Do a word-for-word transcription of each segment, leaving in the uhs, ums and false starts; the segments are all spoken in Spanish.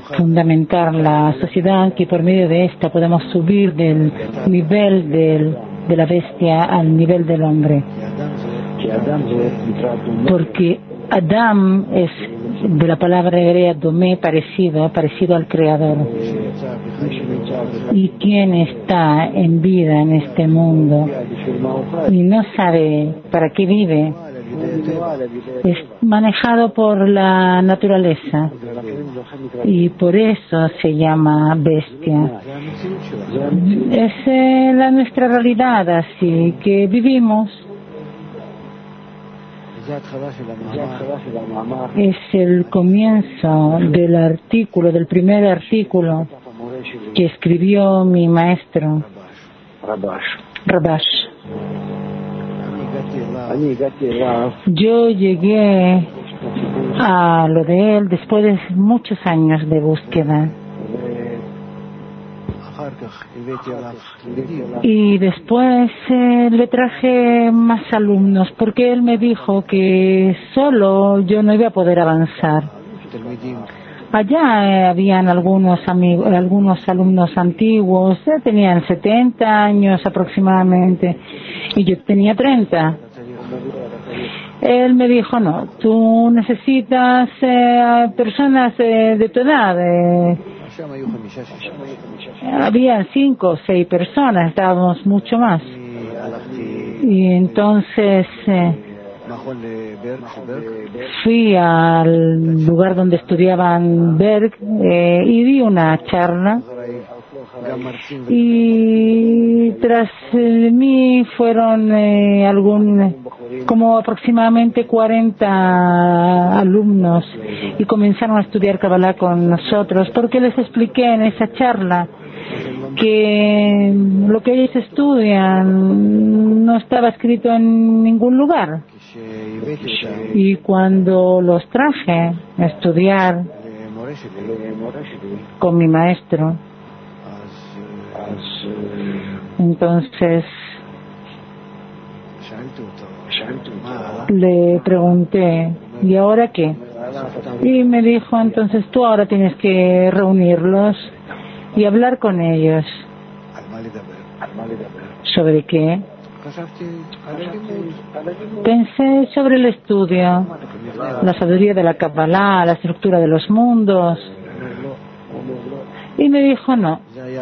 fundamentar la sociedad, que por medio de esta podemos subir del nivel del, de la bestia al nivel del hombre. Porque Adam es de la palabra hebrea domé, parecido, parecido al Creador. Y quien está en vida en este mundo y no sabe para qué vive, es manejado por la naturaleza y por eso se llama bestia. Es eh, la nuestra realidad, así que vivimos. Es el comienzo del artículo, del primer artículo que escribió mi maestro Rabash. Yo llegué a lo de él después de muchos años de búsqueda. Y después eh, le traje más alumnos porque él me dijo que solo yo no iba a poder avanzar. Allá eh, habían algunos amigos, algunos alumnos antiguos, eh, tenían setenta años aproximadamente y yo tenía treinta. Él me dijo, no, tú necesitas eh, personas eh, de tu edad. Eh, había cinco o seis personas, estábamos mucho más. Y entonces eh, fui al lugar donde estudiaban Berg eh, y di una charla. Y tras eh, mí fueron eh, algún, como aproximadamente cuarenta alumnos y comenzaron a estudiar Kabbalah con nosotros porque les expliqué en esa charla que lo que ellos estudian no estaba escrito en ningún lugar. Y cuando los traje a estudiar con mi maestro, entonces le pregunté, ¿y ahora qué? Y me dijo, entonces tú ahora tienes que reunirlos y hablar con ellos. ¿Sobre qué? Pensé sobre el estudio, la sabiduría de la Kabbalah, la estructura de los mundos. Y me dijo, no.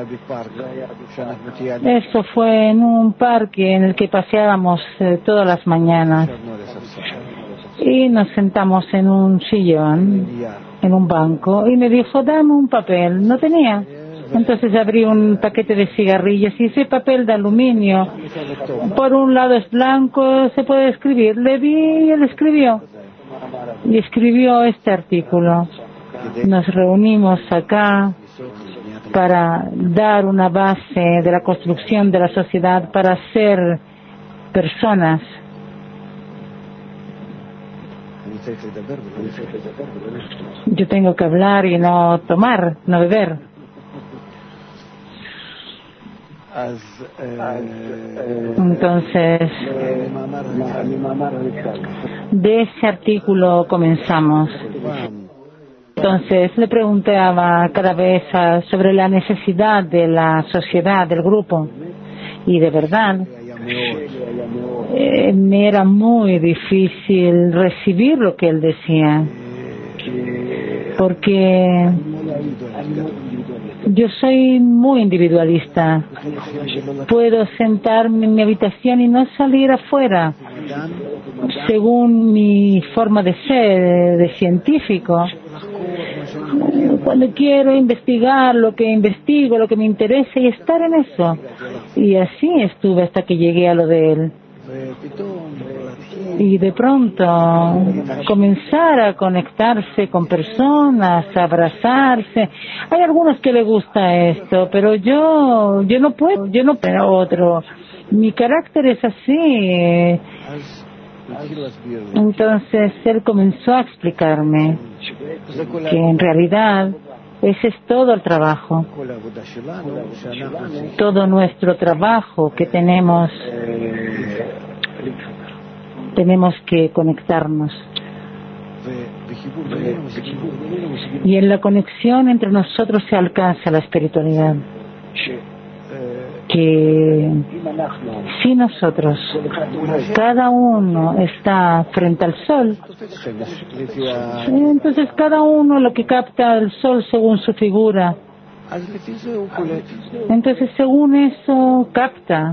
Esto fue en un parque en el que paseábamos eh, todas las mañanas. Y nos sentamos en un sillón, en un banco, y me dijo, dame un papel. No tenía. Entonces abrí un paquete de cigarrillos y ese papel de aluminio, por un lado es blanco, se puede escribir. Le vi y él escribió. Y escribió este artículo. Nos reunimos acá para dar una base de la construcción de la sociedad, para ser personas. Yo tengo que hablar y no tomar, no beber. Entonces, de ese artículo comenzamos. Entonces le preguntaba cada vez uh, sobre la necesidad de la sociedad, del grupo, y de verdad eh, me era muy difícil recibir lo que él decía, porque yo soy muy individualista. Puedo sentarme en mi habitación y no salir afuera, según mi forma de ser, de científico. Cuando quiero investigar lo que investigo, lo que me interesa y estar en eso. Y así estuve hasta que llegué a lo de él. Y de pronto comenzar a conectarse con personas, a abrazarse. Hay algunos que les gusta esto, pero yo yo no puedo, yo no puedo otro. Mi carácter es así. Entonces él comenzó a explicarme que en realidad ese es todo el trabajo, todo nuestro trabajo que tenemos, tenemos que conectarnos. Y en la conexión entre nosotros se alcanza la espiritualidad. Que si nosotros, cada uno está frente al sol, entonces cada uno lo que capta el sol según su figura, entonces según eso capta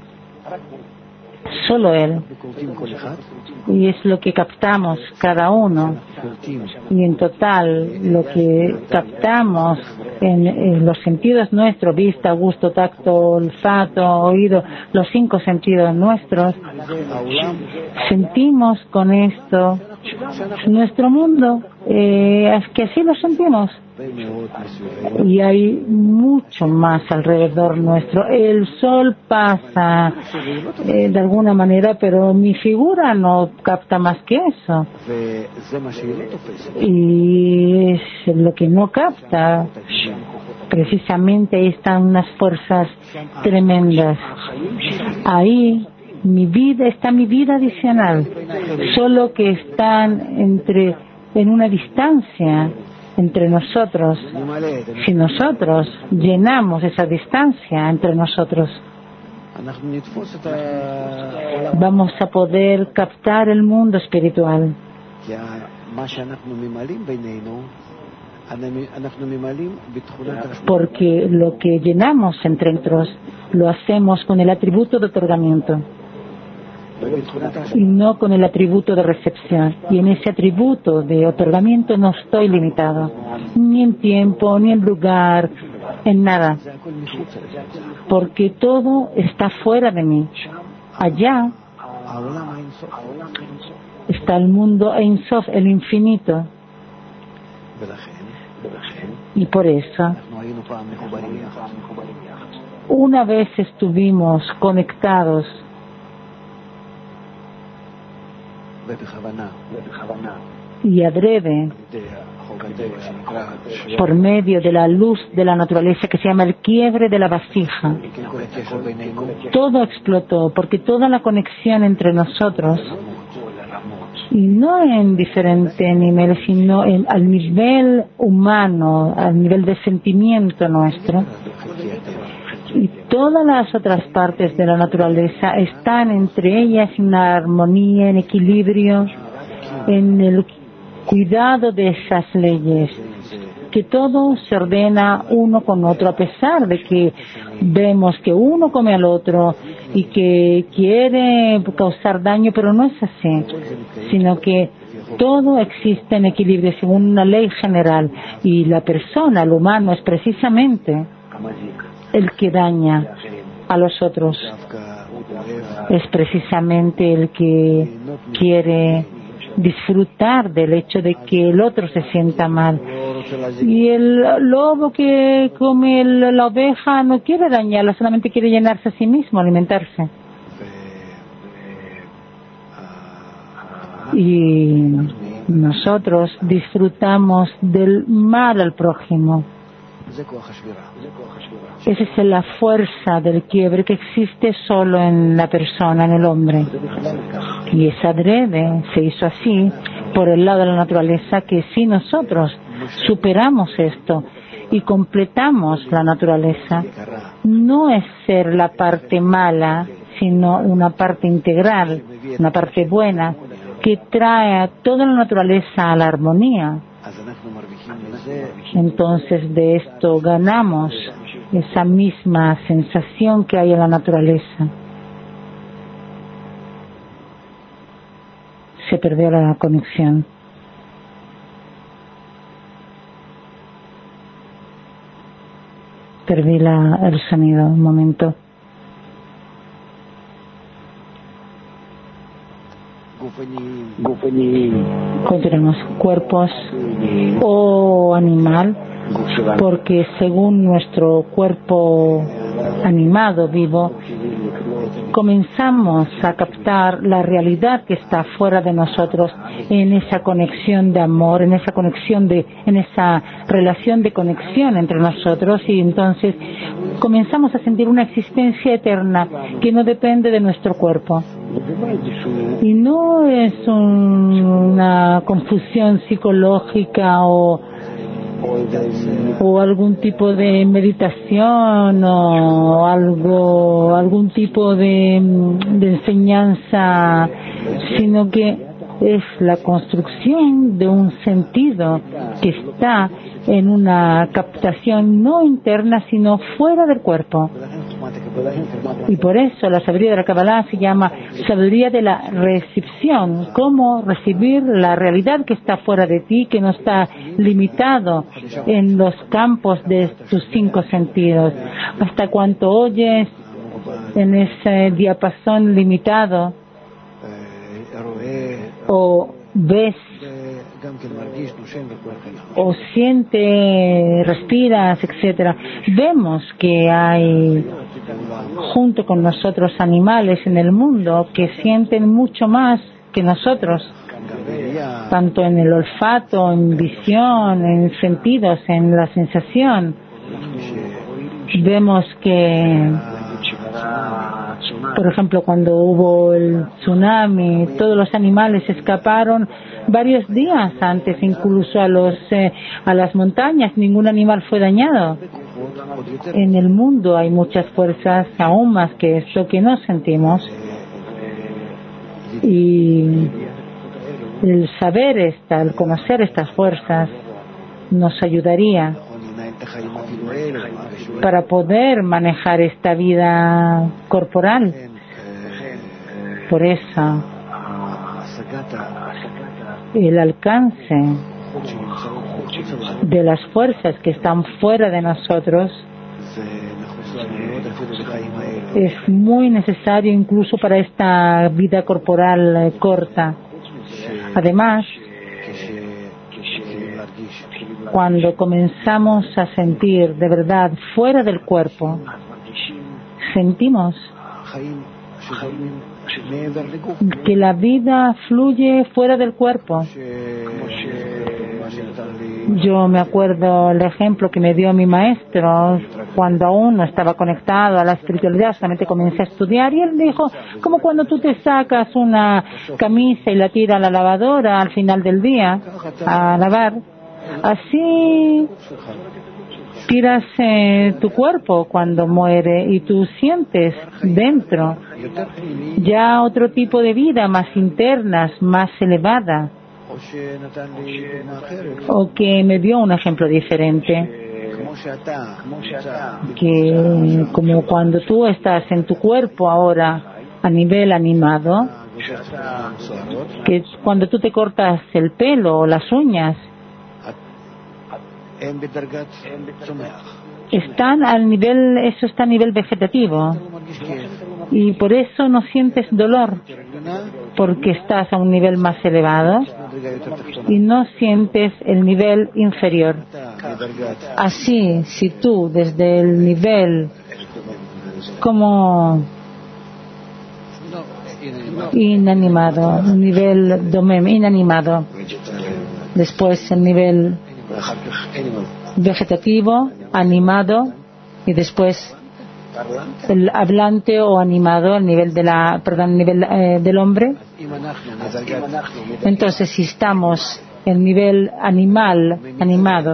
solo él, y es lo que captamos cada uno, y en total lo que captamos en, en los sentidos nuestros, vista, gusto, tacto, olfato, oído, los cinco sentidos nuestros, sentimos con esto nuestro mundo, eh, es que así lo sentimos. Y hay mucho más alrededor nuestro. El sol pasa eh, de alguna manera, pero mi figura no capta más que eso. Y es lo que no capta. Precisamente ahí están unas fuerzas tremendas. Ahí mi vida está mi vida adicional, solo que están entre en una distancia entre nosotros. Si nosotros llenamos esa distancia entre nosotros, vamos a poder captar el mundo espiritual. Porque lo que llenamos entre nosotros lo hacemos con el atributo de otorgamiento y no con el atributo de recepción. Y en ese atributo de otorgamiento no estoy limitado, ni en tiempo, ni en lugar, en nada, porque todo está fuera de mí. Allá está el mundo Ein Sof, el infinito. Y por eso una vez estuvimos conectados y adrede por medio de la luz de la naturaleza que se llama el quiebre de la vasija. Todo explotó porque toda la conexión entre nosotros, y no en diferentes niveles, sino en, al nivel humano, al nivel de sentimiento nuestro, y todas las otras partes de la naturaleza están entre ellas en una armonía, en equilibrio, en el cuidado de esas leyes, que todo se ordena uno con otro, a pesar de que vemos que uno come al otro y que quiere causar daño, pero no es así, sino que todo existe en equilibrio según una ley general, y la persona, el humano, es precisamente el que daña a los otros, es precisamente el que quiere disfrutar del hecho de que el otro se sienta mal. Y el lobo que come el, la oveja no quiere dañarla, solamente quiere llenarse a sí mismo, alimentarse. Y nosotros disfrutamos del mal al prójimo. Esa es la fuerza del quiebre que existe solo en la persona, en el hombre. Y es adrede, se hizo así por el lado de la naturaleza, que si nosotros superamos esto y completamos la naturaleza, no es ser la parte mala, sino una parte integral, una parte buena, que trae a toda la naturaleza a la armonía. Entonces de esto ganamos esa misma sensación que hay en la naturaleza. Se perdió la conexión. Perdí la, el sonido un momento. Continuamos. Cuerpos o animal, porque según nuestro cuerpo animado, vivo, comenzamos a captar la realidad que está fuera de nosotros, en esa conexión de amor, en esa conexión de, en esa relación de conexión entre nosotros, y entonces comenzamos a sentir una existencia eterna que no depende de nuestro cuerpo. Y no es un, una confusión psicológica o o algún tipo de meditación o algo, algún tipo de, de enseñanza, sino que es la construcción de un sentido que está en una captación no interna sino fuera del cuerpo. Y por eso la sabiduría de la Kabbalah se llama sabiduría de la recepción, cómo recibir la realidad que está fuera de ti, que no está limitado en los campos de tus cinco sentidos. Hasta cuanto oyes en ese diapasón limitado o ves o sientes, respiras, etcétera. Vemos que hay junto con nosotros animales en el mundo que sienten mucho más que nosotros, tanto en el olfato, en visión, en sentidos, en la sensación. Vemos que, por ejemplo, cuando hubo el tsunami, todos los animales escaparon varios días antes, incluso a los eh, a las montañas, ningún animal fue dañado. En el mundo hay muchas fuerzas aún más que esto que no sentimos, y el saber esta, el conocer estas fuerzas nos ayudaría para poder manejar esta vida corporal. Por eso el alcance de las fuerzas que están fuera de nosotros es muy necesario incluso para esta vida corporal eh, corta. Además, cuando comenzamos a sentir de verdad fuera del cuerpo, sentimos que la vida fluye fuera del cuerpo. Yo me acuerdo el ejemplo que me dio mi maestro cuando aún no estaba conectado a la espiritualidad, solamente comencé a estudiar, y él dijo, como cuando tú te sacas una camisa y la tiras a la lavadora al final del día a lavar, así tiras eh, tu cuerpo cuando muere y tú sientes dentro ya otro tipo de vida, más internas, más elevada. O que me dio un ejemplo diferente, que como cuando tú estás en tu cuerpo ahora a nivel animado, que cuando tú te cortas el pelo o las uñas, están al nivel, eso está a nivel vegetativo, y por eso no sientes dolor, porque estás a un nivel más elevado y no sientes el nivel inferior. Así, si tú desde el nivel como inanimado, un nivel domem, inanimado, después el nivel vegetativo, animado, y después el hablante o animado, el nivel de la, perdón, el nivel eh, del hombre. Entonces, si estamos en el nivel animal, animado,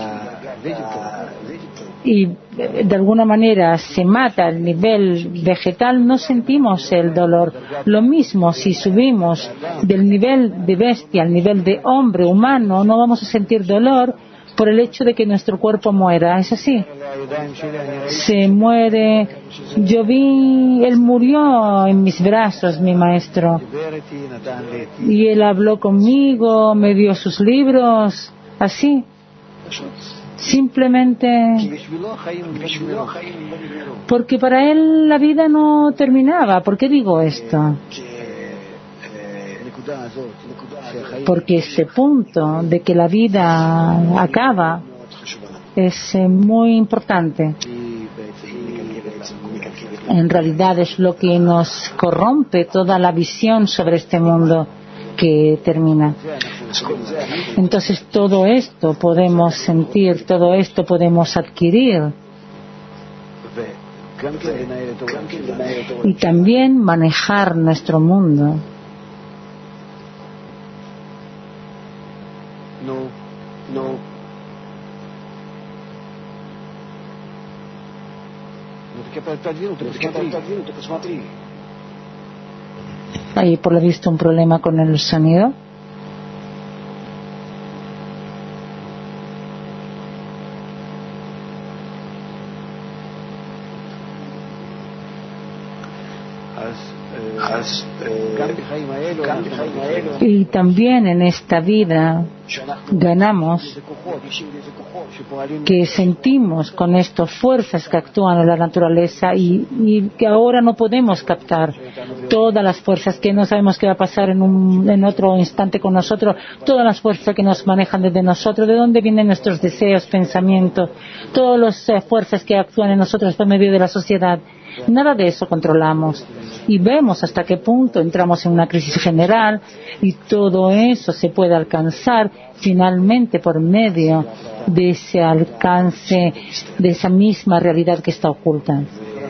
y de alguna manera se mata el nivel vegetal, no sentimos el dolor. Lo mismo si subimos del nivel de bestia al nivel de hombre humano, no vamos a sentir dolor por el hecho de que nuestro cuerpo muera. Es así, se muere. Yo vi, él murió en mis brazos, mi maestro, y él habló conmigo, me dio sus libros, así, simplemente porque para él la vida no terminaba. ¿Por qué digo esto? Porque este punto de que la vida acaba es eh, muy importante. en realidad es lo que nos corrompe toda la visión sobre este mundo que termina. Entonces todo esto podemos sentir, todo esto podemos adquirir y también manejar nuestro mundo. No, no. Hay por lo visto un problema con el sonido. Y también en esta vida ganamos que sentimos con estas fuerzas que actúan en la naturaleza y, y que ahora no podemos captar todas las fuerzas que no sabemos qué va a pasar en, un, en otro instante con nosotros, todas las fuerzas que nos manejan desde nosotros, de dónde vienen nuestros deseos, pensamientos, todas las eh, fuerzas que actúan en nosotros por medio de la sociedad. Nada de eso controlamos y vemos hasta qué punto entramos en una crisis general y todo eso se puede alcanzar finalmente por medio de ese alcance, de esa misma realidad que está oculta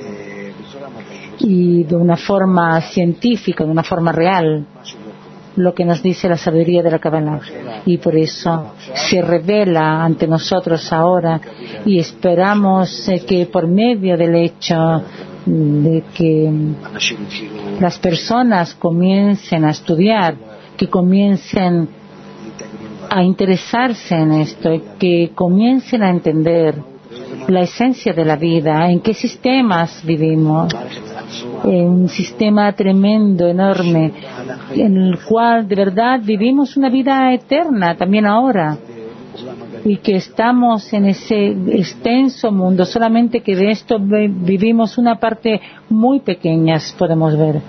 y de una forma científica, de una forma real, lo que nos dice la sabiduría de la Kabbalah, y por eso se revela ante nosotros ahora y esperamos eh, que por medio del hecho de que las personas comiencen a estudiar, que comiencen a interesarse en esto, que comiencen a entender la esencia de la vida, en qué sistemas vivimos, en un sistema tremendo, enorme, en el cual de verdad vivimos una vida eterna también ahora, y que estamos en ese extenso mundo, solamente que de esto vivimos una parte muy pequeña, podemos ver.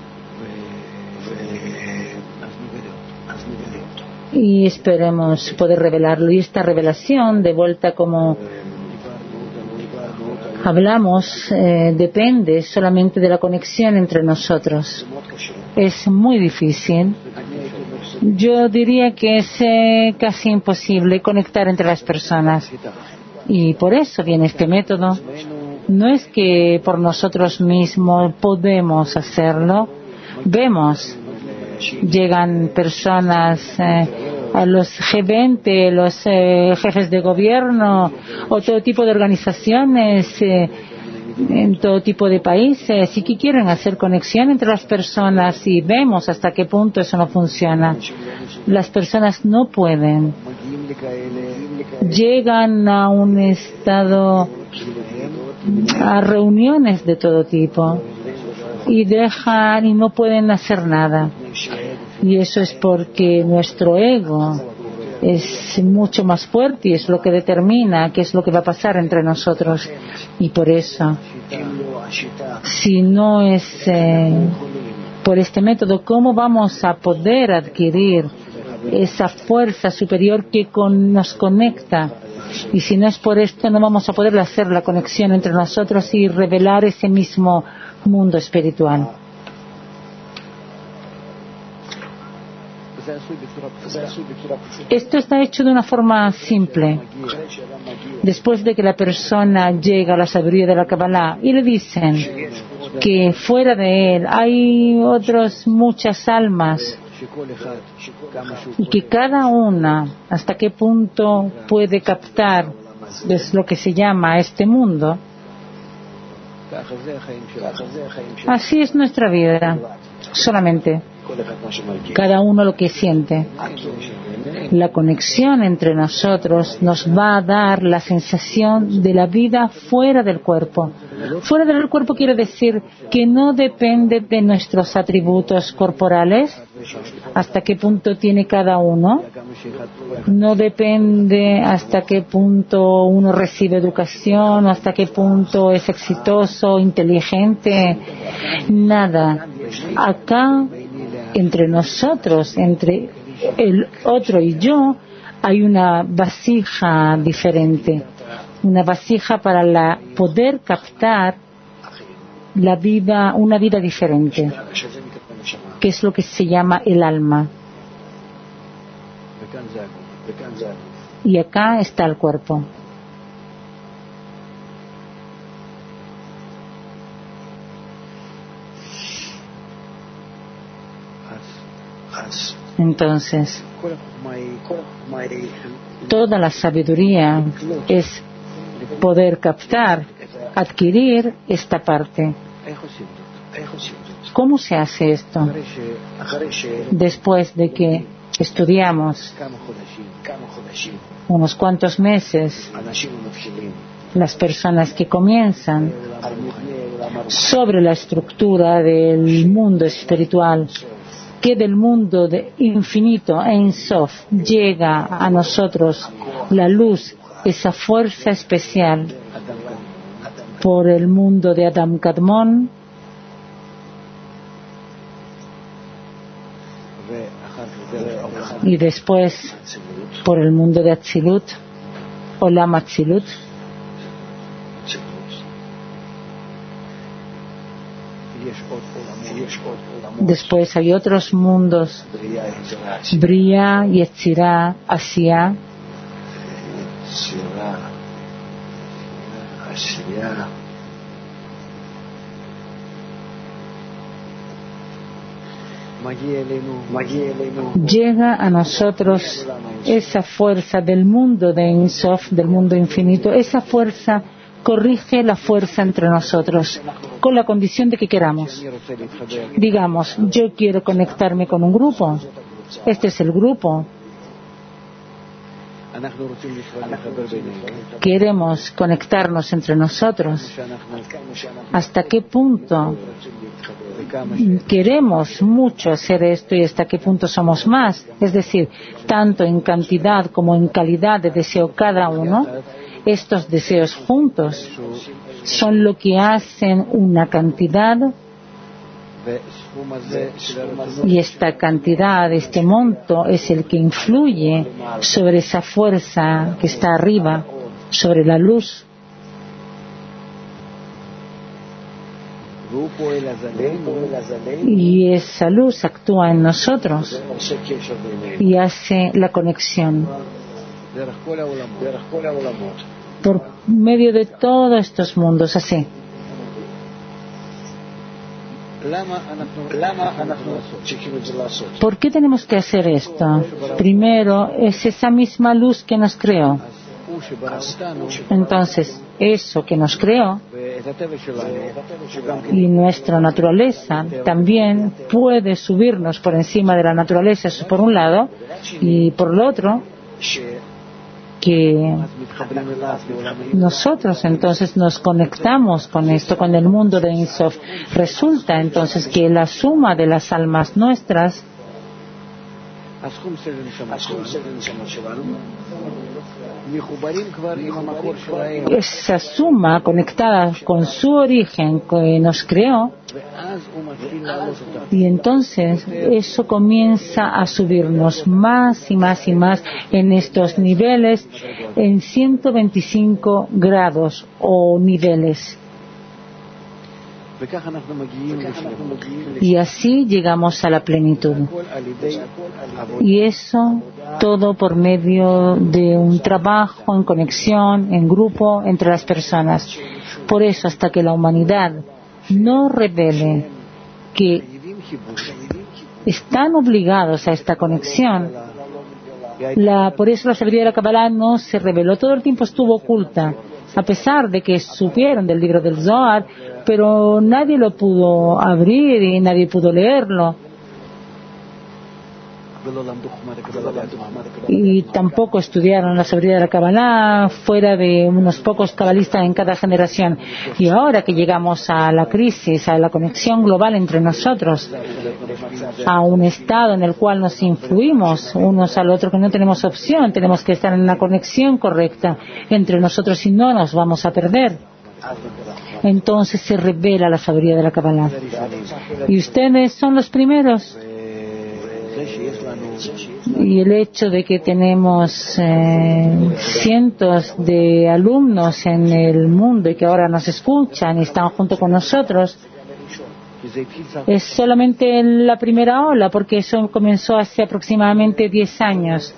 Y esperemos poder revelarlo. Y esta revelación, de vuelta como hablamos, eh, depende solamente de la conexión entre nosotros. Es muy difícil. Yo diría que es eh, casi imposible conectar entre las personas. Y por eso viene este método. No es que por nosotros mismos podemos hacerlo. Vemos, llegan personas, eh, a los G veinte, los eh, jefes de gobierno o todo tipo de organizaciones eh, en todo tipo de países y que quieren hacer conexión entre las personas y vemos hasta qué punto eso no funciona. Las personas no pueden. Llegan a un estado, a reuniones de todo tipo y dejan y no pueden hacer nada. Y eso es porque nuestro ego es mucho más fuerte y es lo que determina qué es lo que va a pasar entre nosotros. Y por eso, si no es eh, por este método, ¿cómo vamos a poder adquirir esa fuerza superior que con, nos conecta? Y si no es por esto, no vamos a poder hacer la conexión entre nosotros y revelar ese mismo mundo espiritual. Esto está hecho de una forma simple. Después de que la persona llega a la sabiduría de la Kabbalah y le dicen que fuera de él hay otras muchas almas y que cada una hasta qué punto puede captar es lo que se llama este mundo, así es nuestra vida, solamente cada uno lo que siente. La conexión entre nosotros nos va a dar la sensación de la vida fuera del cuerpo. Fuera del cuerpo quiere decir que no depende de nuestros atributos corporales, hasta qué punto tiene cada uno. No depende hasta qué punto uno recibe educación, hasta qué punto es exitoso, inteligente. Nada. Acá, entre nosotros, entre el otro y yo, hay una vasija diferente, una vasija para la, poder captar la vida, una vida diferente, que es lo que se llama el alma. Y acá está el cuerpo. Entonces, toda la sabiduría es poder captar, adquirir esta parte. ¿Cómo se hace esto? Después de que estudiamos unos cuantos meses, las personas que comienzan sobre la estructura del mundo espiritual, que del mundo de infinito, Ein Sof, llega a nosotros la luz, esa fuerza especial por el mundo de Adam Kadmon, y después por el mundo de Atzilut, Olam Atzilut. Después hay otros mundos, Bria, Yetzirah, Asiya, llega a nosotros esa fuerza del mundo de Ein Sof, del mundo infinito. Esa fuerza corrige la fuerza entre nosotros, con la condición de que queramos. Digamos, yo quiero conectarme con un grupo. Este es el grupo. Queremos conectarnos entre nosotros. ¿Hasta qué punto queremos mucho hacer esto y hasta qué punto somos más? Es decir, tanto en cantidad como en calidad de deseo cada uno. Estos deseos juntos son lo que hacen una cantidad, y esta cantidad, este monto, es el que influye sobre esa fuerza que está arriba, sobre la luz. Y esa luz actúa en nosotros y hace la conexión por medio de todos estos mundos, así. ¿Por qué tenemos que hacer esto? Primero, es esa misma luz que nos creó. Entonces, eso que nos creó y nuestra naturaleza también puede subirnos por encima de la naturaleza, eso por un lado, y por el otro, que nosotros entonces nos conectamos con esto, con el mundo de Ein Sof. Resulta entonces que la suma de las almas nuestras, esa suma conectada con su origen que nos creó, y entonces eso comienza a subirnos más y más y más en estos niveles, en ciento veinticinco grados o niveles. Y así llegamos a la plenitud. Y eso todo por medio de un trabajo en conexión, en grupo, entre las personas. Por eso, hasta que la humanidad no revele que están obligados a esta conexión, la, por eso la sabiduría de la Kabbalah no se reveló, todo el tiempo estuvo oculta, a pesar de que supieron del libro del Zohar, pero nadie lo pudo abrir y nadie pudo leerlo. Y tampoco estudiaron la sabiduría de la Kabbalah fuera de unos pocos cabalistas en cada generación. Y ahora que llegamos a la crisis, a la conexión global entre nosotros, a un estado en el cual nos influimos unos al otro, que no tenemos opción, tenemos que estar en una conexión correcta entre nosotros y no nos vamos a perder. Entonces se revela la sabiduría de la Kabbalah. Y ustedes son los primeros. Y el hecho de que tenemos eh, cientos de alumnos en el mundo y que ahora nos escuchan y están junto con nosotros es solamente la primera ola, porque eso comenzó hace aproximadamente diez años.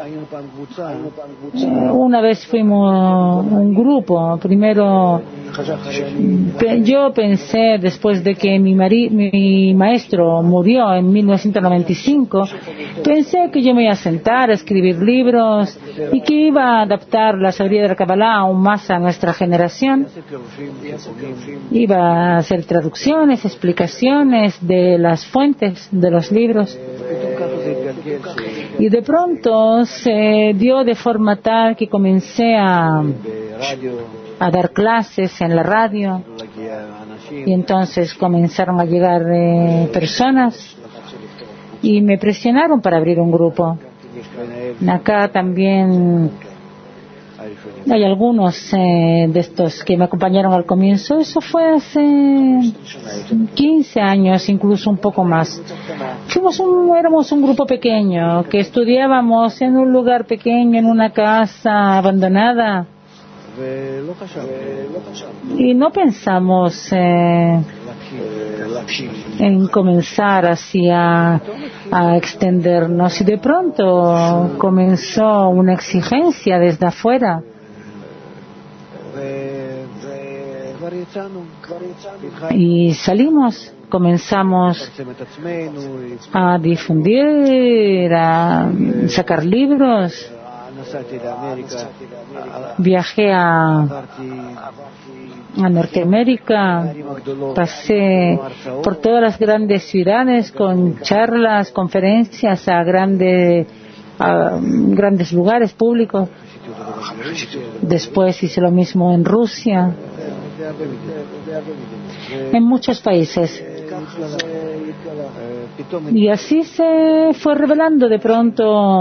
Una vez fuimos un grupo, primero yo pensé, después de que mi, mari, mi maestro murió en mil novecientos noventa y cinco, pensé que yo me iba a sentar a escribir libros y que iba a adaptar la sabiduría de la Kabbalah aún más a nuestra generación. Iba a hacer traducciones, explicaciones de las fuentes de los libros. Y de pronto se dio de forma tal que comencé a, a dar clases en la radio, y entonces comenzaron a llegar eh, personas y me presionaron para abrir un grupo. Acá también hay algunos eh, de estos que me acompañaron al comienzo. Eso fue hace quince años, incluso un poco más. Fuimos un, éramos un grupo pequeño que estudiábamos en un lugar pequeño, en una casa abandonada, y no pensamos eh, en comenzar así a, a extendernos, y de pronto comenzó una exigencia desde afuera. Y salimos, comenzamos a difundir, a sacar libros. Viajé a, a Norteamérica, pasé por todas las grandes ciudades con charlas, conferencias a, grande, a grandes lugares públicos. Después hice lo mismo en Rusia, en muchos países. Y así se fue revelando. De pronto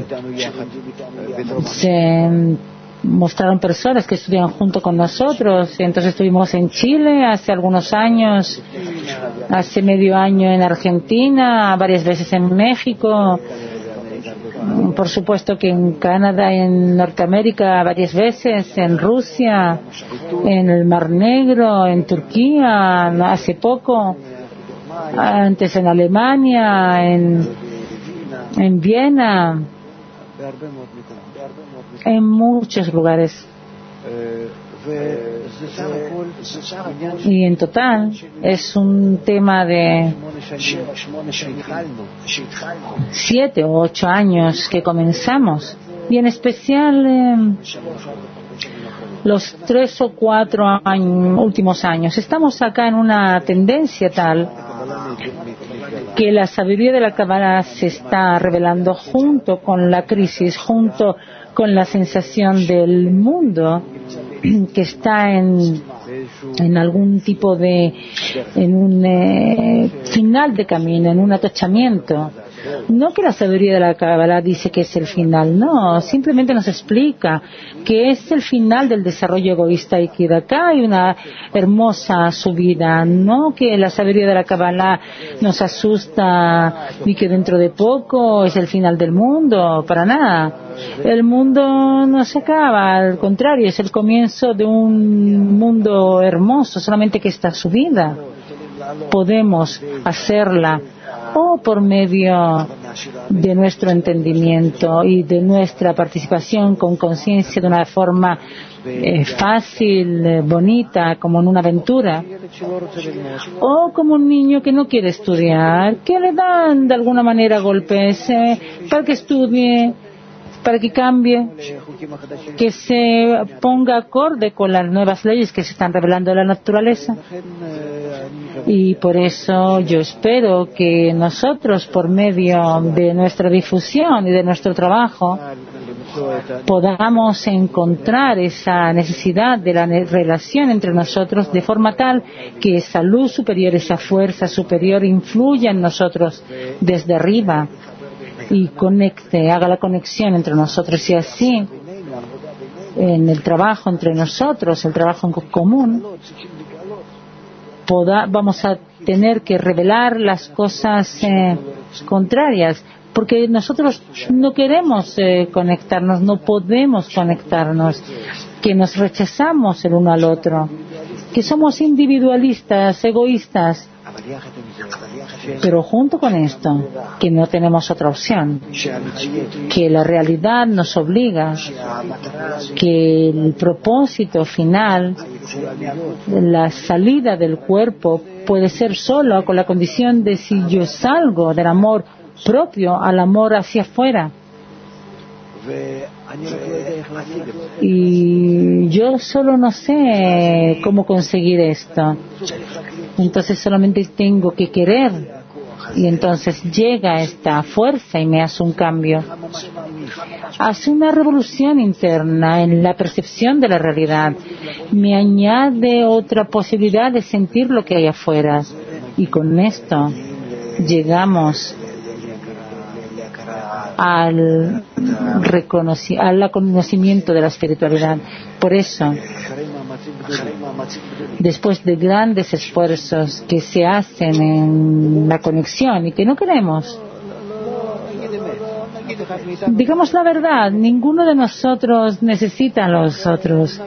se mostraron personas que estudian junto con nosotros. Entonces estuvimos en Chile hace algunos años, hace medio año en Argentina, varias veces en México, por supuesto que en Canadá, en Norteamérica varias veces, en Rusia, en el Mar Negro, en Turquía hace poco, antes en Alemania, en, en Viena, en muchos lugares. Y en total es un tema de siete o ocho años que comenzamos, y en especial eh, los tres o cuatro años, últimos años estamos acá en una tendencia tal que la sabiduría de la Kabbalah se está revelando junto con la crisis, junto con la sensación del mundo que está en, en algún tipo de, en un eh, final de camino, en un atachamiento. No que la sabiduría de la Kabbalah dice que es el final, no, simplemente nos explica que es el final del desarrollo egoísta y que de acá hay una hermosa subida. No que la sabiduría de la Kabbalah nos asusta y que dentro de poco es el final del mundo, para nada. El mundo no se acaba, al contrario, es el comienzo de un mundo hermoso, solamente que esta subida podemos hacerla o por medio de nuestro entendimiento y de nuestra participación con conciencia de una forma eh, fácil, eh, bonita, como en una aventura, o como un niño que no quiere estudiar, que le dan de alguna manera golpes eh, para que estudie, para que cambie, que se ponga acorde con las nuevas leyes que se están revelando en la naturaleza. Y por eso yo espero que nosotros, por medio de nuestra difusión y de nuestro trabajo, podamos encontrar esa necesidad de la relación entre nosotros de forma tal que esa luz superior, esa fuerza superior influya en nosotros desde arriba y conecte, haga la conexión entre nosotros, y así en el trabajo entre nosotros, el trabajo en común, poda, vamos a tener que revelar las cosas eh, contrarias, porque nosotros no queremos eh, conectarnos, no podemos conectarnos, que nos rechazamos el uno al otro, que somos individualistas, egoístas. Pero junto con esto, que no tenemos otra opción, que la realidad nos obliga, que el propósito final, la salida del cuerpo, puede ser solo con la condición de si yo salgo del amor propio al amor hacia afuera. Y yo solo no sé cómo conseguir esto. Entonces solamente tengo que querer, y entonces llega esta fuerza y me hace un cambio, hace una revolución interna en la percepción de la realidad, me añade otra posibilidad de sentir lo que hay afuera, y con esto llegamos al, reconoci- al conocimiento de la espiritualidad. Por eso, después de grandes esfuerzos que se hacen en la conexión y que no queremos, digamos la verdad, ninguno de nosotros necesita a los otros.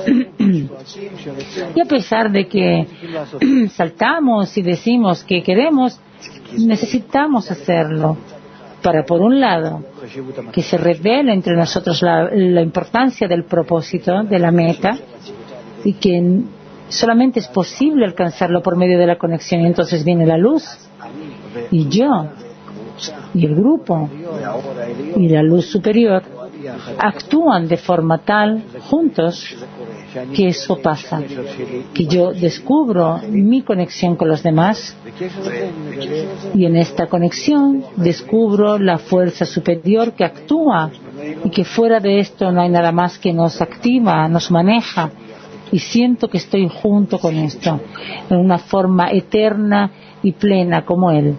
Y a pesar de que saltamos y decimos que queremos, necesitamos hacerlo para, por un lado, que se revele entre nosotros la, la importancia del propósito, de la meta, y que solamente es posible alcanzarlo por medio de la conexión. Y entonces viene la luz, y yo, y el grupo, y la luz superior actúan de forma tal, juntos, que eso pasa, que yo descubro mi conexión con los demás, y en esta conexión descubro la fuerza superior que actúa, y que fuera de esto no hay nada más que nos activa, nos maneja, y siento que estoy junto con esto, en una forma eterna y plena como Él.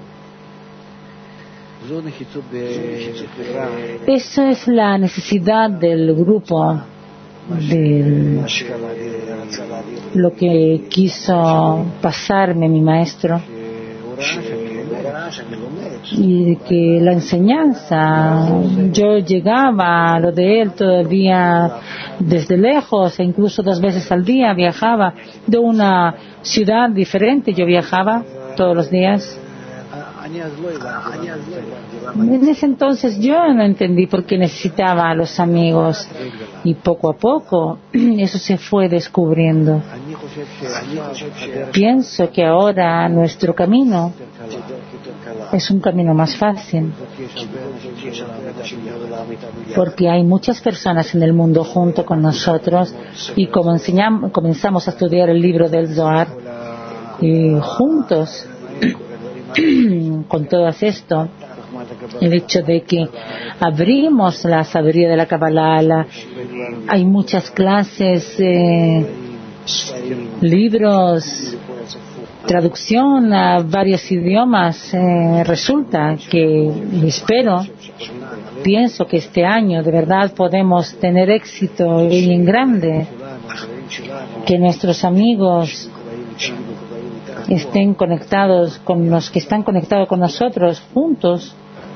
Esa es la necesidad del grupo, de lo que quiso pasarme mi maestro, y que la enseñanza, yo llegaba a lo de él todavía desde lejos, e incluso dos veces al día viajaba de una ciudad diferente, yo viajaba todos los días. En ese entonces yo no entendí por qué necesitaba a los amigos, y poco a poco eso se fue descubriendo. Pienso que ahora nuestro camino es un camino más fácil, porque hay muchas personas en el mundo junto con nosotros, y como enseñamos, comenzamos a estudiar el libro del Zohar, y juntos con todo esto, el hecho de que abrimos la sabiduría de la Kabbalah, la, hay muchas clases, eh, libros, traducción a varios idiomas, eh, resulta que espero, pienso que este año de verdad podemos tener éxito y en grande, que nuestros amigos estén conectados con los que están conectados con nosotros, juntos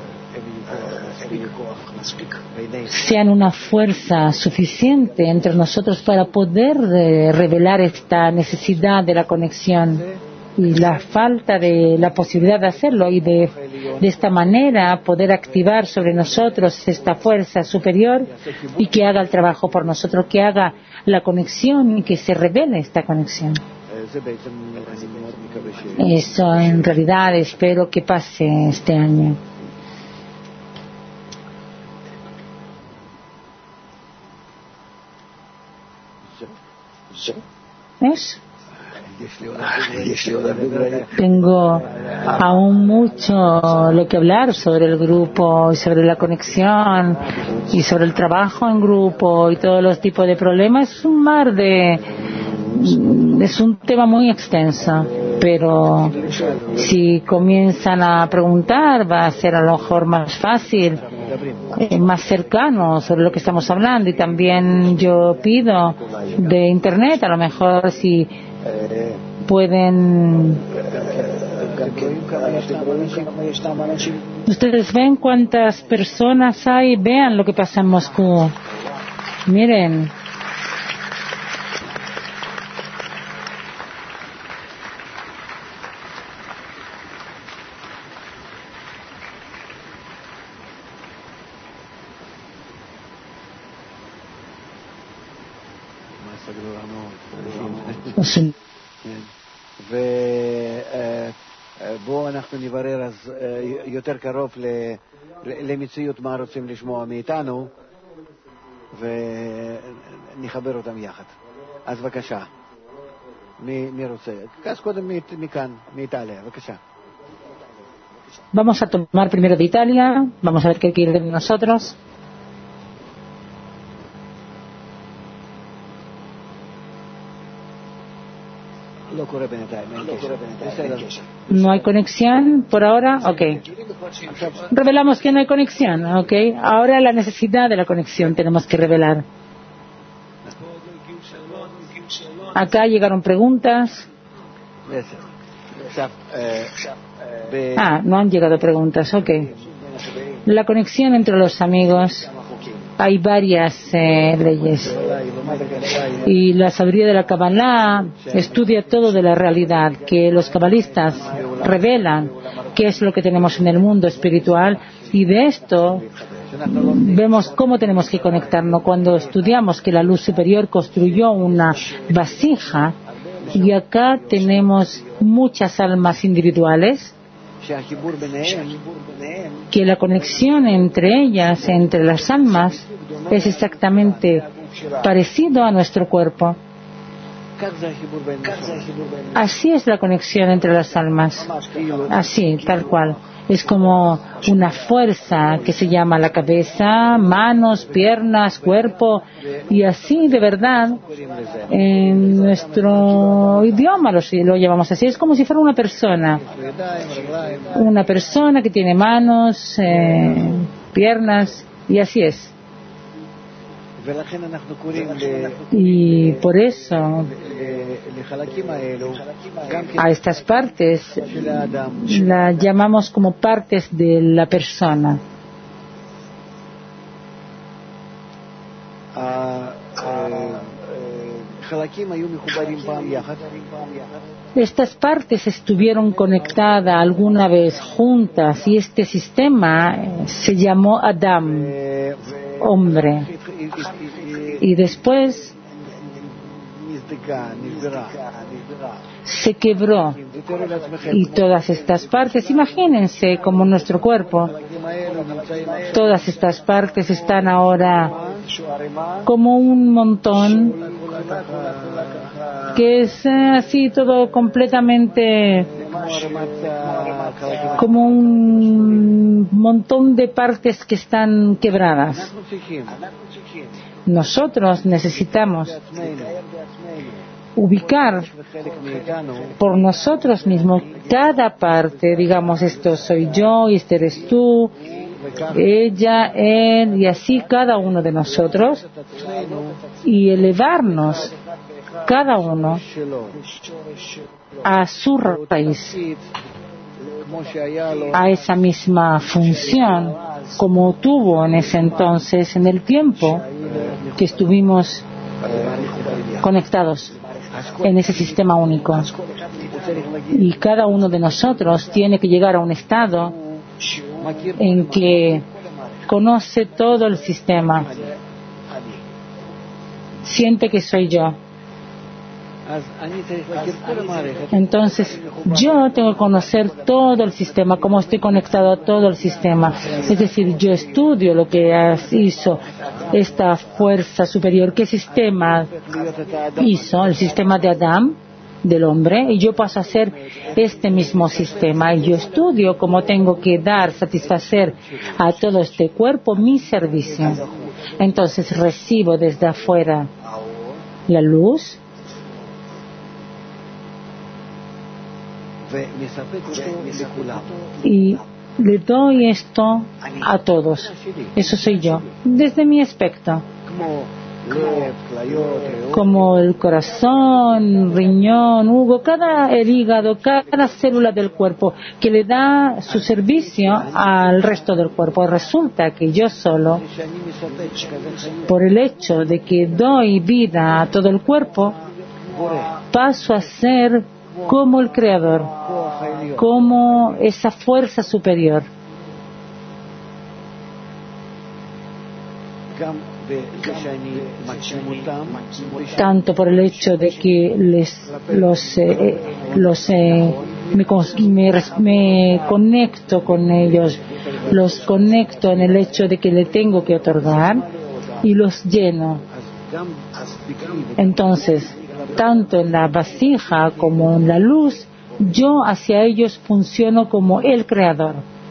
sean una fuerza suficiente entre nosotros para poder eh, revelar esta necesidad de la conexión y la falta de la posibilidad de hacerlo, y de, de esta manera poder activar sobre nosotros esta fuerza superior, y que haga el trabajo por nosotros, que haga la conexión y que se revele esta conexión. Eso en realidad espero que pase este año. ¿Es? Tengo aún mucho lo que hablar sobre el grupo y sobre la conexión y sobre el trabajo en grupo y todos los tipos de problemas. Es un mar de... es un tema muy extenso, pero si comienzan a preguntar va a ser a lo mejor más fácil, eh, más cercano sobre lo que estamos hablando. Y también yo pido de internet, a lo mejor si pueden... Ustedes ven cuántas personas hay, vean lo que pasa en Moscú. Miren. Sí. ובואו אנחנו נברר אז יותר קרוב למציאות מה רוצים לשמוע מאיתנו ונחבר אותם יחד. אז בבקשה, מי רוצה? אז קודם מכאן, מאיטליה, בבקשה. Vamos a tomar primero de Italia, vamos a ver qué quiere de nosotros. No hay conexión por ahora, ok. Revelamos que no hay conexión, ok. Ahora la necesidad de la conexión tenemos que revelar. Acá llegaron preguntas. Ah, no han llegado preguntas, ok. La conexión entre los amigos. Hay varias eh, leyes y la sabiduría de la Kabbalah estudia todo de la realidad que los cabalistas revelan qué es lo que tenemos en el mundo espiritual y de esto vemos cómo tenemos que conectarnos cuando estudiamos que la luz superior construyó una vasija y acá tenemos muchas almas individuales que la conexión entre ellas, entre las almas, es exactamente parecido a nuestro cuerpo. Así es la conexión entre las almas, así, tal cual. Es como una fuerza que se llama la cabeza, manos, piernas, cuerpo, y así de verdad en nuestro idioma lo, lo llevamos así. Es como si fuera una persona, una persona que tiene manos, eh, piernas, y así es. Y por eso a estas partes las llamamos como partes de la persona. Estas partes estuvieron conectadas alguna vez juntas y este sistema se llamó Adam, hombre, y después se quebró y todas estas partes, imagínense como nuestro cuerpo, todas estas partes están ahora como un montón que es así todo completamente como un montón de partes que están quebradas. Nosotros necesitamos ubicar por nosotros mismos cada parte, digamos, esto soy yo y este eres tú, ella, él, y así cada uno de nosotros, y elevarnos cada uno a su raíz, a esa misma función como tuvo en ese entonces, en el tiempo que estuvimos conectados en ese sistema único. Y cada uno de nosotros tiene que llegar a un estado en que conoce todo el sistema, siente que soy yo. Entonces yo tengo que conocer todo el sistema, cómo estoy conectado a todo el sistema. Es decir, yo estudio lo que hizo esta fuerza superior, qué sistema hizo, el sistema de Adán, del hombre, y yo paso a hacer este mismo sistema, y yo estudio cómo tengo que dar, satisfacer a todo este cuerpo mi servicio. Entonces recibo desde afuera la luz y le doy esto a todos. Eso soy yo, desde mi aspecto. como el corazón, riñón, Hugo, cada el hígado, cada célula del cuerpo que le da su servicio al resto del cuerpo. Resulta que yo solo, por el hecho de que doy vida a todo el cuerpo, paso a ser como el Creador, como esa fuerza superior. Tanto por el hecho de que les, los, eh, los eh, me, me, me conecto con ellos, los conecto en el hecho de que le tengo que otorgar y los lleno. Entonces, tanto en la vasija como en la luz, yo hacia ellos funciono como el Creador.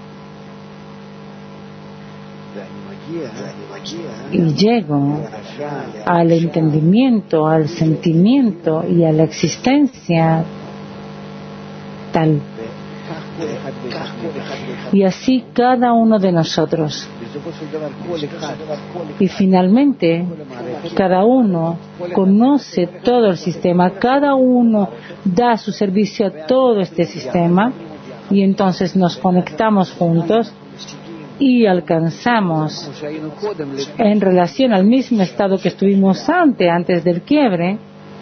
Y llego al entendimiento, al sentimiento y a la existencia tal. Y así cada uno de nosotros. Y finalmente, cada uno conoce todo el sistema, cada uno da su servicio a todo este sistema, y entonces nos conectamos juntos y alcanzamos, en relación al mismo estado que estuvimos antes, antes del quiebre,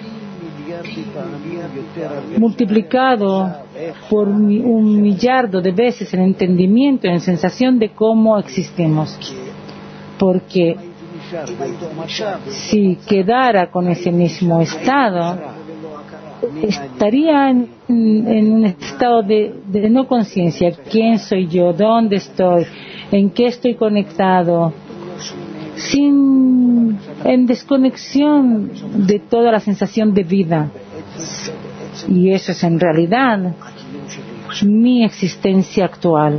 multiplicado por un millardo de veces en entendimiento, en sensación de cómo existimos. Porque si quedara con ese mismo estado, estaría en, en un estado de, de no conciencia. ¿Quién soy yo? ¿Dónde estoy? ¿En qué estoy conectado? Sin, en desconexión de toda la sensación de vida. Y eso es en realidad mi existencia actual.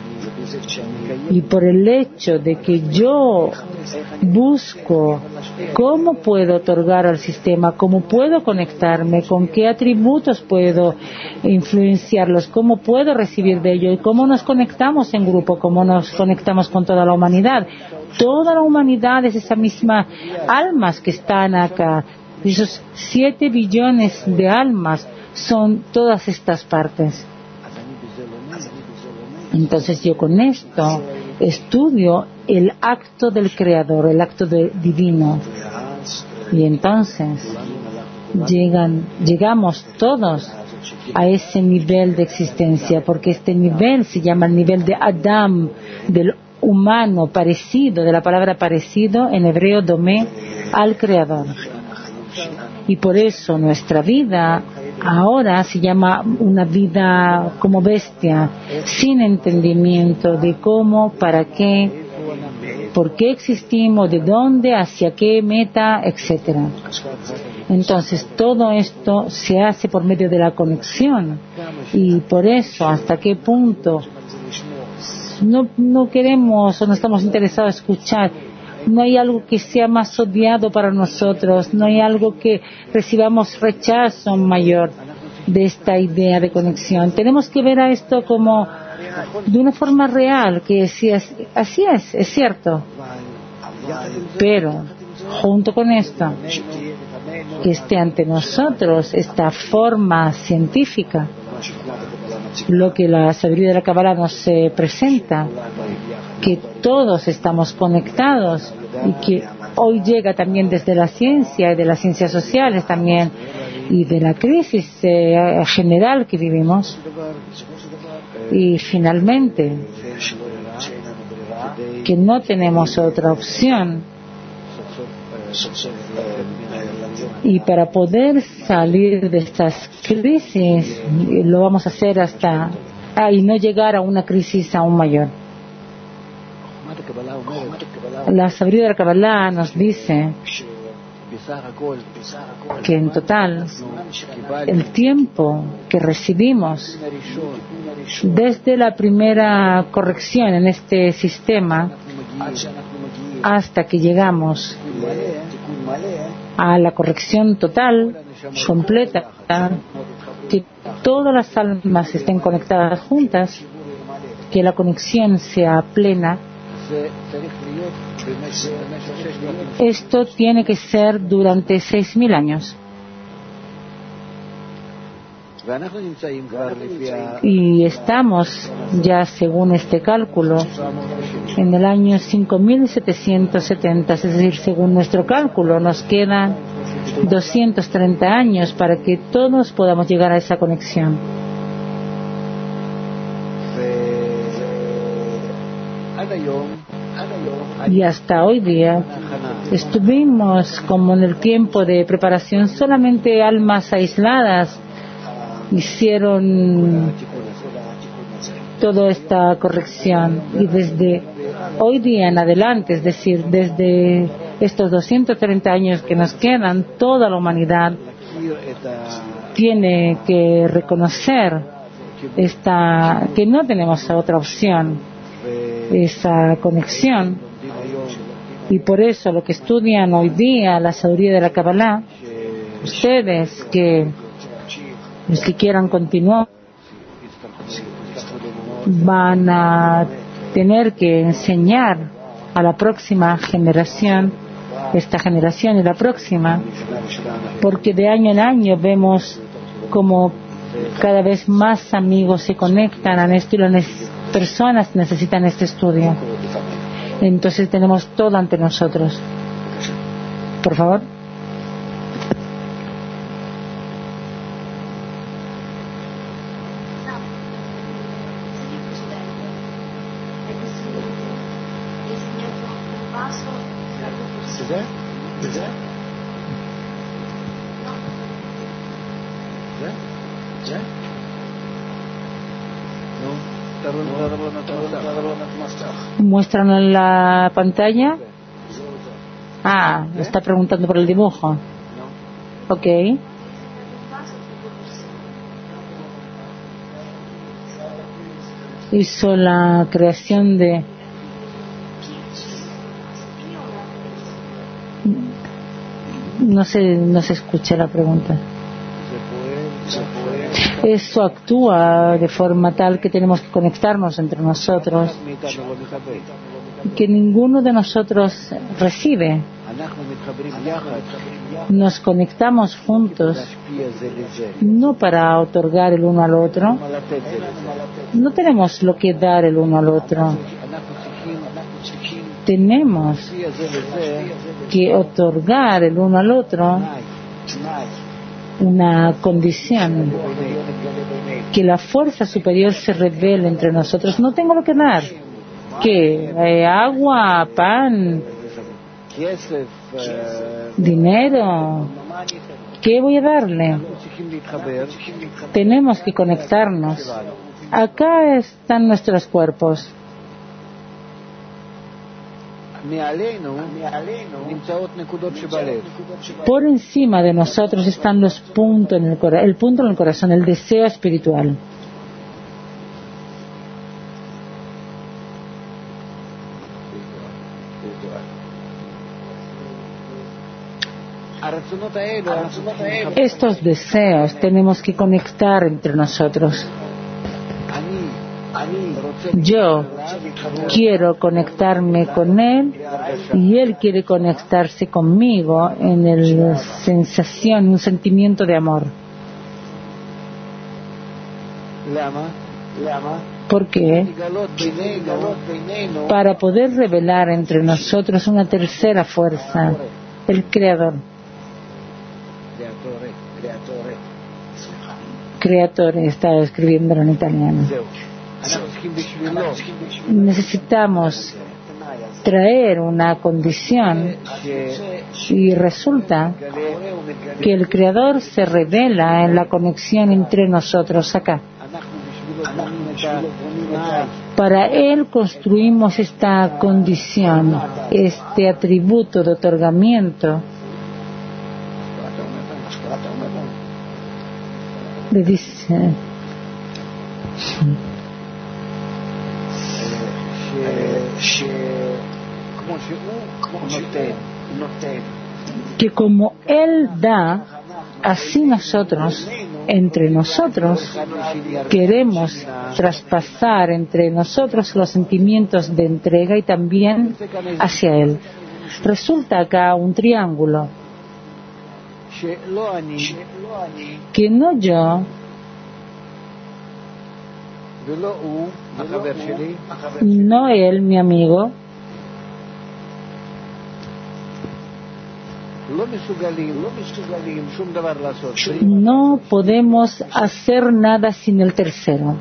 Y por el hecho de que yo busco cómo puedo otorgar al sistema, cómo puedo conectarme, con qué atributos puedo influenciarlos, cómo puedo recibir de ellos, y cómo nos conectamos en grupo, cómo nos conectamos con toda la humanidad. Toda la humanidad es esa misma almas que están acá. Esos siete billones de almas son todas estas partes. Entonces yo con esto estudio el acto del Creador, el acto de, divino. Y entonces llegan, llegamos todos a ese nivel de existencia, porque este nivel se llama el nivel de Adam, del humano parecido, de la palabra parecido, en hebreo domé, al Creador. Y por eso nuestra vida ahora se llama una vida como bestia, sin entendimiento de cómo, para qué, por qué existimos, de dónde, hacia qué meta, etcétera. Entonces todo esto se hace por medio de la conexión, y por eso hasta qué punto no, no queremos o no estamos interesados en escuchar. No hay algo que sea más odiado para nosotros, no hay algo que recibamos rechazo mayor de esta idea de conexión. Tenemos que ver a esto como de una forma real, que si es, así es, es cierto. Pero, junto con esto, que esté ante nosotros esta forma científica, lo que la sabiduría de la Kabbalah nos eh, presenta, que todos estamos conectados, y que hoy llega también desde la ciencia y de las ciencias sociales también, y de la crisis eh, general que vivimos. Y finalmente que no tenemos otra opción, y para poder salir de estas crisis lo vamos a hacer hasta ah, y no llegar a una crisis aún mayor. La sabiduría de la Kabbalah nos dice que en total el tiempo que recibimos desde la primera corrección en este sistema hasta que llegamos a la corrección total, completa, que todas las almas estén conectadas juntas, que la conexión sea plena, Esto tiene que ser durante seis mil años. Y estamos ya, según este cálculo, en el año cinco mil setecientos setenta, es decir, según nuestro cálculo, nos quedan doscientos treinta años para que todos podamos llegar a esa conexión. Y hasta hoy día estuvimos como en el tiempo de preparación, solamente almas aisladas hicieron toda esta corrección, y desde hoy día en adelante, es decir, desde estos doscientos treinta años que nos quedan, toda la humanidad tiene que reconocer esta, que no tenemos otra opción, esa conexión. Y por eso lo que estudian hoy día la sabiduría de la Kabbalah, ustedes que los que quieran continuar van a tener que enseñar a la próxima generación, esta generación y la próxima, porque de año en año vemos como cada vez más amigos se conectan a esto y las personas necesitan este estudio. Entonces tenemos todo ante nosotros. Por favor. ¿Muestran en la pantalla? Ah, está preguntando por el dibujo. Ok. Hizo la creación de... No se, no se escucha la pregunta. Eso actúa de forma tal que tenemos que conectarnos entre nosotros, que ninguno de nosotros recibe. Nos conectamos juntos, no para otorgar el uno al otro. No tenemos lo que dar el uno al otro. Tenemos que otorgar el uno al otro una condición, que la fuerza superior se revele entre nosotros. No tengo lo que dar. ¿Qué? Eh, agua, pan, dinero. ¿Qué voy a darle? Tenemos que conectarnos. Acá están nuestros cuerpos. Por encima de nosotros están los puntos en el corazón, el punto en el corazón, el deseo espiritual. Estos deseos tenemos que conectar entre nosotros. Yo quiero conectarme con él y él quiere conectarse conmigo en la sensación, un sentimiento de amor. ¿Por qué? Para poder revelar entre nosotros una tercera fuerza, el Creador. Creatore, estaba escribiéndolo en italiano. Necesitamos traer una condición y resulta que el Creador se revela en la conexión entre nosotros acá. Para Él construimos esta condición, este atributo de otorgamiento. Le dice que como Él da, así nosotros entre nosotros queremos traspasar entre nosotros los sentimientos de entrega y también hacia Él. Resulta acá un triángulo que no yo, no Él, mi amigo, no podemos hacer nada sin el tercero.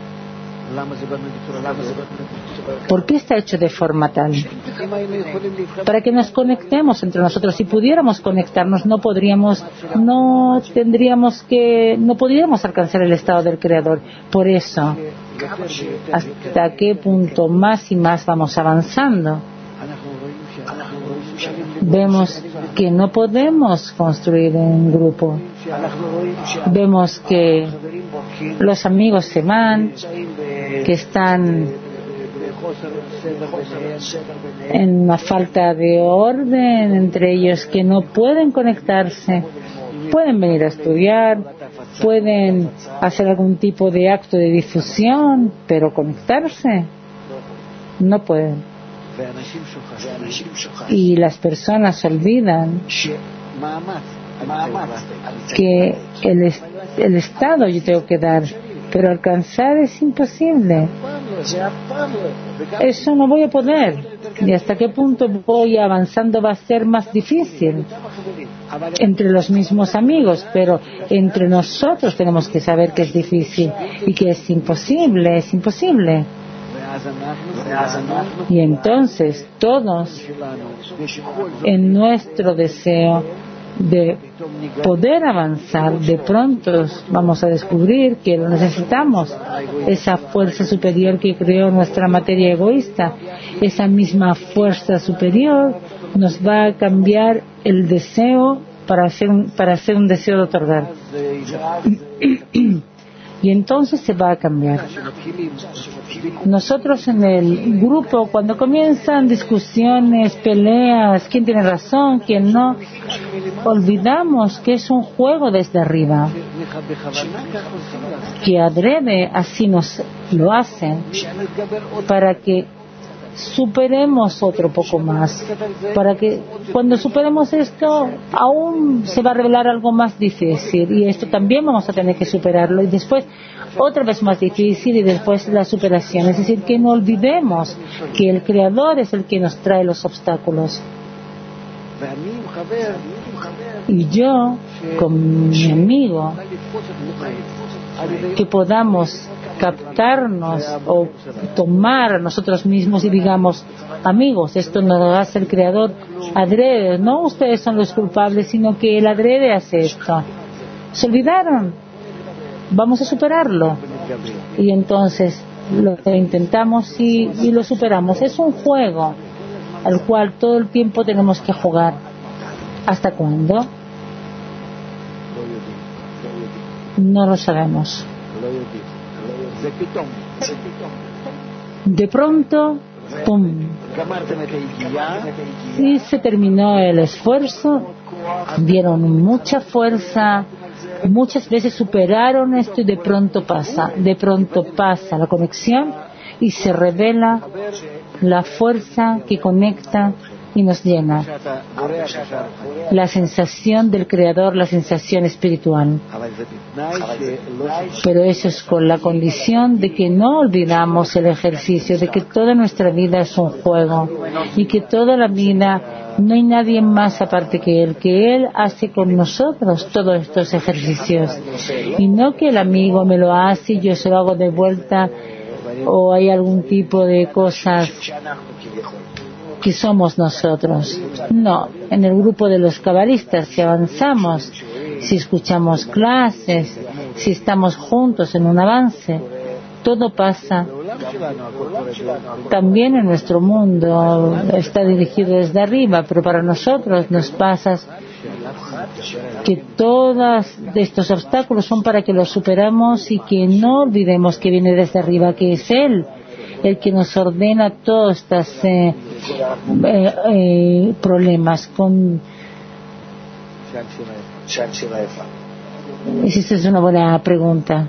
¿Por qué está hecho de forma tal? Para que nos conectemos entre nosotros. Si pudiéramos conectarnos, no podríamos, no tendríamos que, no podríamos alcanzar el estado del Creador. Por eso, ¿hasta qué punto más y más vamos avanzando? Vemos que no podemos construir un grupo. Vemos que los amigos se van, que están en una falta de orden entre ellos, que no pueden conectarse. Pueden venir a estudiar, pueden hacer algún tipo de acto de difusión, pero conectarse no pueden. Y las personas olvidan que el, est- el estado yo tengo que dar, pero alcanzar es imposible. Eso no voy a poder. Y hasta qué punto voy avanzando va a ser más difícil entre los mismos amigos, pero entre nosotros tenemos que saber que es difícil y que es imposible, es imposible. Y entonces todos, en nuestro deseo de poder avanzar, de pronto vamos a descubrir que lo necesitamos, esa fuerza superior que creó nuestra materia egoísta. Esa misma fuerza superior nos va a cambiar el deseo para hacer un, para hacer un deseo de otorgar. Y entonces se va a cambiar. Nosotros en el grupo, cuando comienzan discusiones, peleas, quién tiene razón, quién no, olvidamos que es un juego desde arriba, que adrede así nos lo hacen para que superemos otro poco más, para que cuando superemos esto aún se va a revelar algo más difícil, y esto también vamos a tener que superarlo, y después otra vez más difícil, y después la superación. Es decir, que no olvidemos que el Creador es el que nos trae los obstáculos, y yo con mi amigo que podamos captarnos o tomar a nosotros mismos y digamos, amigos, esto nos lo hace el Creador adrede, no ustedes son los culpables, sino que el adrede hace esto. Se olvidaron, vamos a superarlo, y entonces lo intentamos y, y lo superamos. Es un juego al cual todo el tiempo tenemos que jugar. ¿Hasta cuándo? No lo sabemos. De pronto, ¡pum! Y se terminó el esfuerzo, dieron mucha fuerza, muchas veces superaron esto, y de pronto pasa, de pronto pasa la conexión y se revela la fuerza que conecta y nos llena, la sensación del Creador, la sensación espiritual. Pero eso es con la condición de que no olvidamos el ejercicio, de que toda nuestra vida es un juego, y que toda la vida no hay nadie más aparte que Él, que Él hace con nosotros todos estos ejercicios, y no que el amigo me lo hace y yo se lo hago de vuelta, o hay algún tipo de cosas que somos nosotros. No, en el grupo de los cabalistas, si avanzamos, si escuchamos clases, si estamos juntos en un avance, todo pasa. También en nuestro mundo está dirigido desde arriba, pero para nosotros nos pasa que todos estos obstáculos son para que los superamos, y que no olvidemos que viene desde arriba, que es Él el que nos ordena todos estos eh, eh, eh, problemas con Esa es una buena pregunta.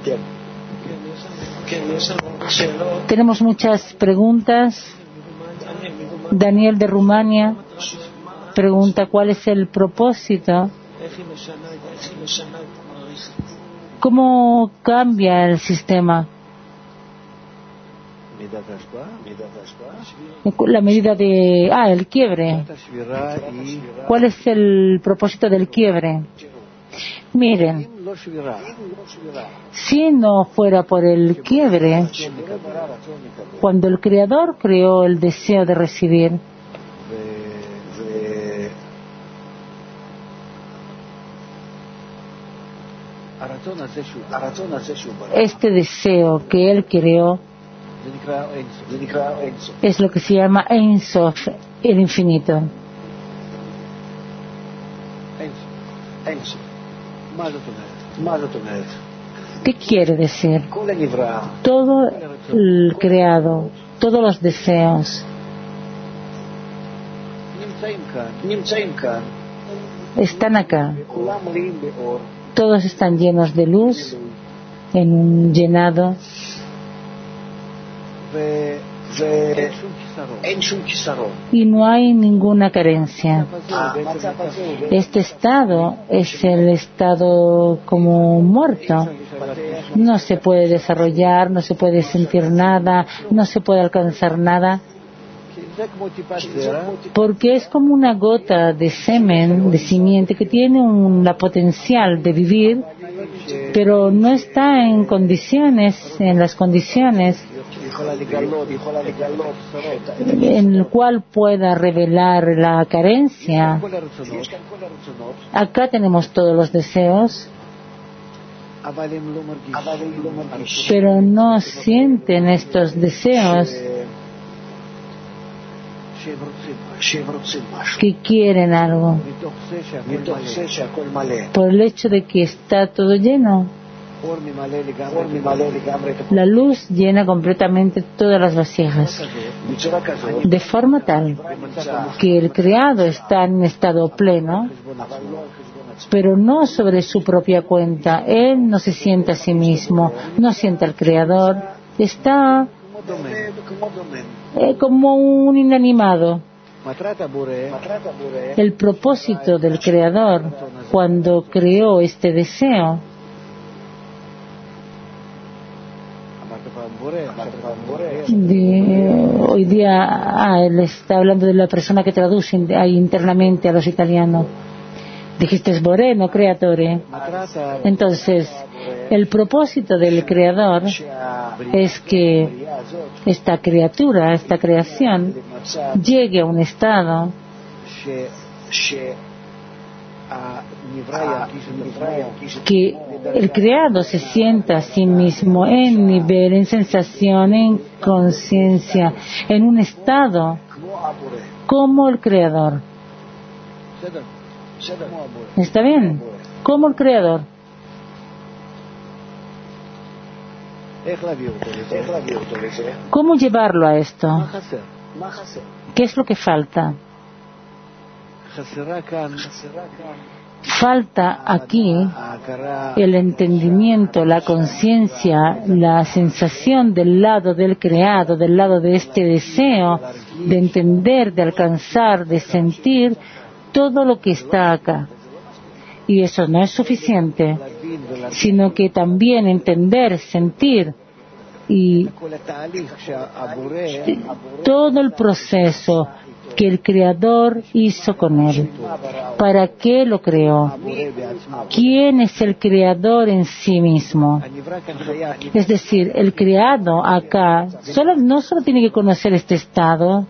Tenemos muchas preguntas. Daniel de Rumania pregunta cuál es el propósito. ¿Cómo cambia el sistema? La medida de... Ah, el quiebre. ¿Cuál es el propósito del quiebre? Miren, si no fuera por el quiebre, cuando el Creador creó el deseo de recibir, este deseo que Él creó es lo que se llama Ein Sof, el infinito. ¿Qué quiere decir? Todo el creado, todos los deseos están acá. Todos están llenos de luz, en un llenado. Y no hay ninguna carencia. Este estado es el estado como muerto. No se puede desarrollar, no se puede sentir nada, no se puede alcanzar nada. Porque es como una gota de semen, de simiente, que tiene un, la potencial de vivir, pero no está en condiciones, en las condiciones en el cual pueda revelar la carencia. Acá tenemos todos los deseos, pero no sienten estos deseos que quieren algo por el hecho de que está todo lleno. La luz llena completamente todas las vasijas, de forma tal que el creado está en estado pleno, pero no sobre su propia cuenta. Él no se siente a sí mismo, no siente al creador, está eh, como un inanimado. El propósito del creador cuando creó este deseo de, hoy día ah, él está hablando de la persona que traduce ahí internamente a los italianos. Dijiste es Boré, no creatore. Entonces el propósito del creador es que esta criatura, esta creación llegue a un estado que el creado se sienta a sí mismo en nivel, en sensación, en conciencia, en un estado como el creador. ¿Está bien? Como el creador. ¿Cómo llevarlo a esto? ¿Qué es lo que falta? Falta aquí el entendimiento, la conciencia, la sensación del lado del creado, del lado de este deseo, de entender, de alcanzar, de sentir todo lo que está acá. Y eso no es suficiente, sino que también entender, sentir y todo el proceso que el Creador hizo con él. ¿Para qué lo creó? ¿Quién es el Creador en sí mismo? Es decir, el creado acá solo, no solo tiene que conocer este estado,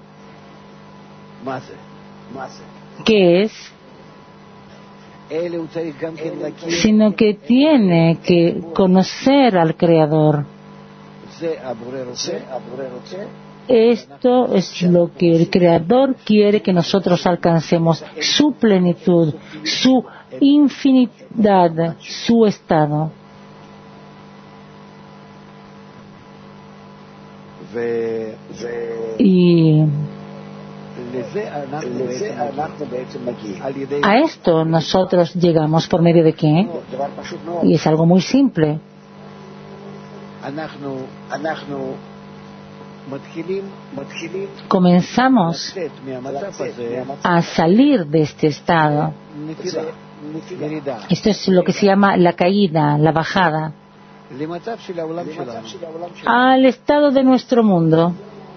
¿qué es? Sino que tiene que conocer al Creador. Esto es lo que el Creador quiere que nosotros alcancemos, su plenitud, su infinidad, su estado. Y A esto nosotros llegamos por medio de qué? Y es algo muy simple. Comenzamos a salir de este estado. Esto es lo que se llama la caída, la bajada, al estado de nuestro mundo.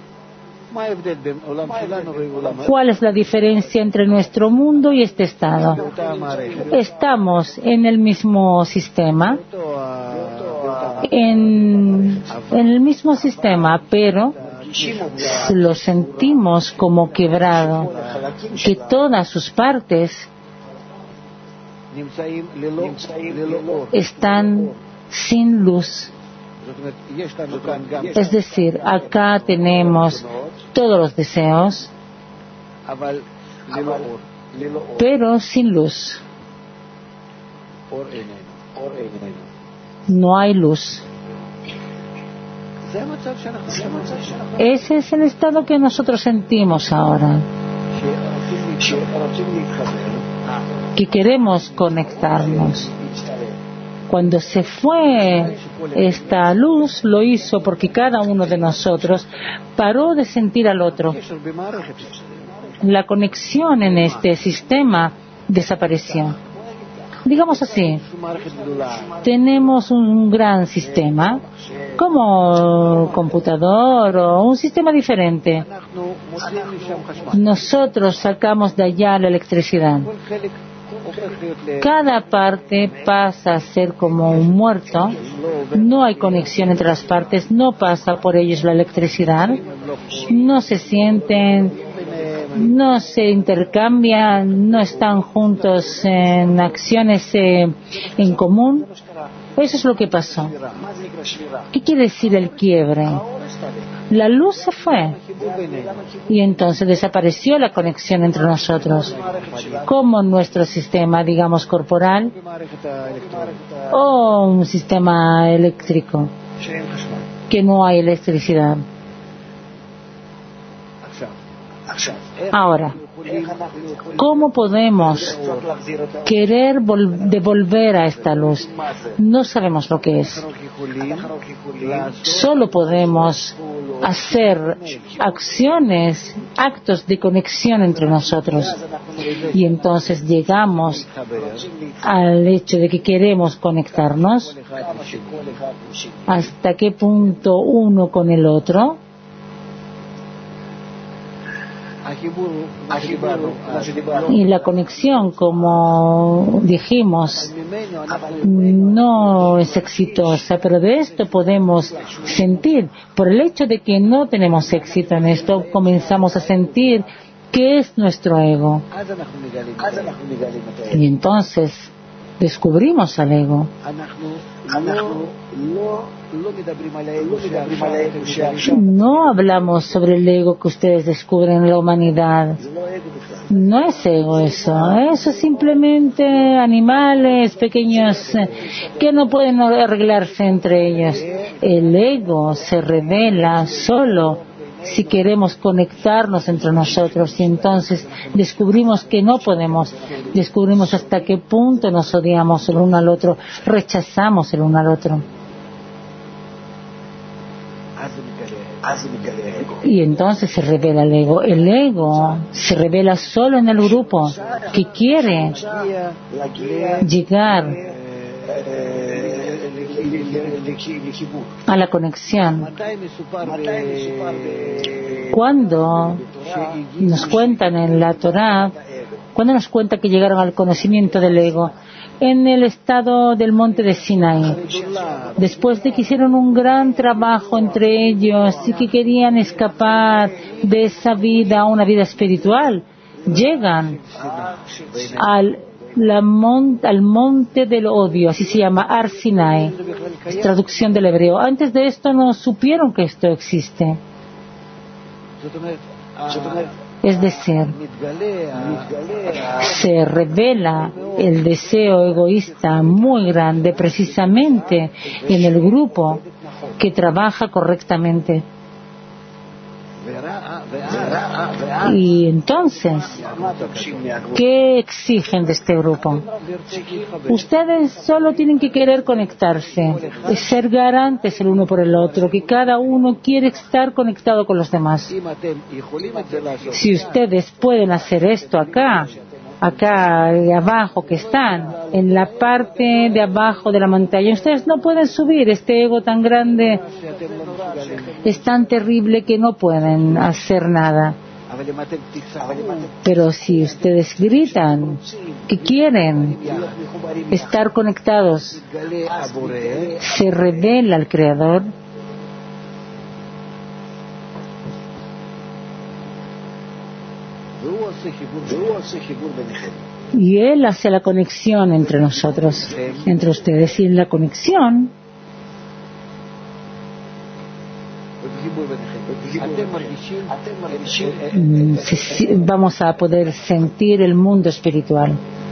¿Cuál es la diferencia entre nuestro mundo y este estado? Estamos en el mismo sistema, en, en el mismo sistema, pero lo sentimos como quebrado, que todas sus partes están sin luz. Es decir, acá tenemos todos los deseos, pero sin luz. No hay luz. Ese es el estado que nosotros sentimos ahora, que queremos conectarnos. Cuando se fue esta luz, lo hizo porque cada uno de nosotros paró de sentir al otro. La conexión en este sistema desapareció. Digamos así, tenemos un gran sistema, como computador o un sistema diferente. Nosotros sacamos de allá la electricidad. Cada parte pasa a ser como un muerto, no hay conexión entre las partes, no pasa por ellos la electricidad, no se sienten, no se intercambian, no están juntos en acciones eh, en común. Eso es lo que pasó. ¿Qué quiere decir el quiebre? La luz se fue y entonces desapareció la conexión entre nosotros, como nuestro sistema, digamos, corporal o un sistema eléctrico, que no hay electricidad. Ahora, ¿cómo podemos querer devolver a esta luz? No sabemos lo que es. Solo podemos hacer acciones, actos de conexión entre nosotros. Y entonces llegamos al hecho de que queremos conectarnos. ¿Hasta qué punto uno con el otro? Y la conexión, como dijimos, no es exitosa, pero de esto podemos sentir. Por el hecho de que no tenemos éxito en esto, comenzamos a sentir que es nuestro ego. Y entonces descubrimos al ego. No hablamos sobre el ego que ustedes descubren en la humanidad. No es ego eso. Eso es simplemente animales pequeños que no pueden arreglarse entre ellos. El ego se revela solo si queremos conectarnos entre nosotros, y entonces descubrimos que no podemos, descubrimos hasta qué punto nos odiamos el uno al otro, rechazamos el uno al otro. Y entonces se revela el ego. El ego se revela solo en el grupo que quiere llegar a la conexión. Cuando nos cuentan en la Torá, cuando nos cuenta que llegaron al conocimiento del ego, en el estado del monte de Sinaí, después de que hicieron un gran trabajo entre ellos y que querían escapar de esa vida a una vida espiritual, llegan al La mon, al monte del odio, así se llama, Ar Sinai, es traducción del hebreo. Antes de esto no supieron que esto existe. Es decir, se revela el deseo egoísta muy grande precisamente en el grupo que trabaja correctamente. Y entonces, ¿qué exigen de este grupo? Ustedes solo tienen que querer conectarse, ser garantes el uno por el otro, que cada uno quiere estar conectado con los demás. Si ustedes pueden hacer esto acá, acá de abajo que están, en la parte de abajo de la montaña, ustedes no pueden subir. Este ego tan grande es tan terrible que no pueden hacer nada. Pero si ustedes gritan que quieren estar conectados, se revela el Creador. Y Él hace la conexión entre nosotros, entre ustedes, y en la conexión vamos a poder sentir el mundo espiritual.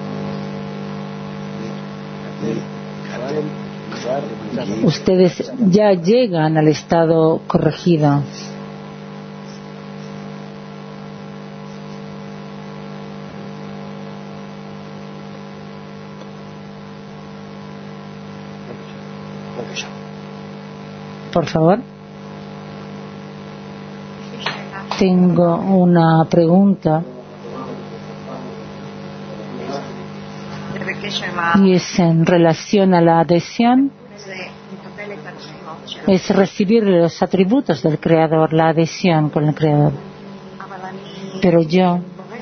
Ustedes ya llegan al estado corregido. Por favor. Tengo una pregunta y es en relación a la adhesión. Es recibir los atributos del Creador, la adhesión con el Creador. Pero yo,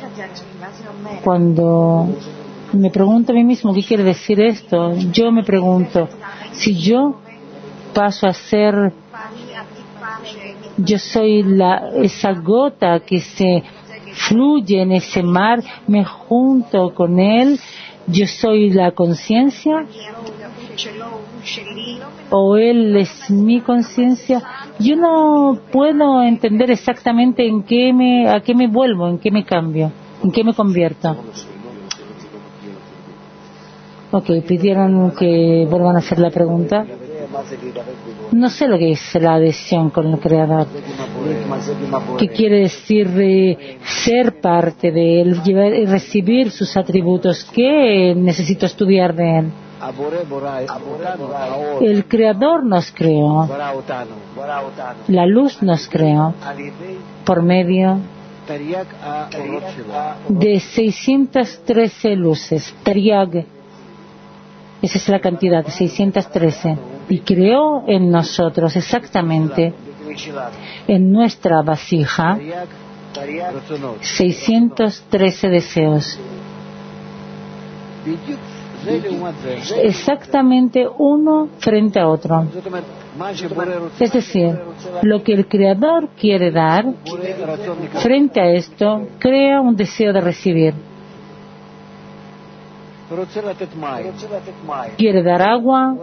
cuando me pregunto a mí mismo qué quiere decir esto, yo me pregunto, si yo paso a ser, yo soy la, esa gota que se fluye en ese mar, me junto con él, yo soy la conciencia, o él es mi conciencia. Yo no puedo entender exactamente en qué me, a qué me vuelvo, en qué me cambio, en qué me convierto. Ok, pidieron que vuelvan a hacer la pregunta. No sé lo que es la adhesión con el Creador. ¿Qué quiere decir eh, ser parte de Él, llevar, recibir sus atributos? ¿Qué necesito estudiar de Él? El Creador nos creó. La luz nos creó por medio de seiscientas trece luces. Tariag. Esa es la cantidad, seiscientas trece. Y creó en nosotros exactamente, en nuestra vasija, seiscientos trece deseos. Exactamente uno frente a otro. Es decir, lo que el Creador quiere dar, frente a esto, crea un deseo de recibir. Quiere dar agua,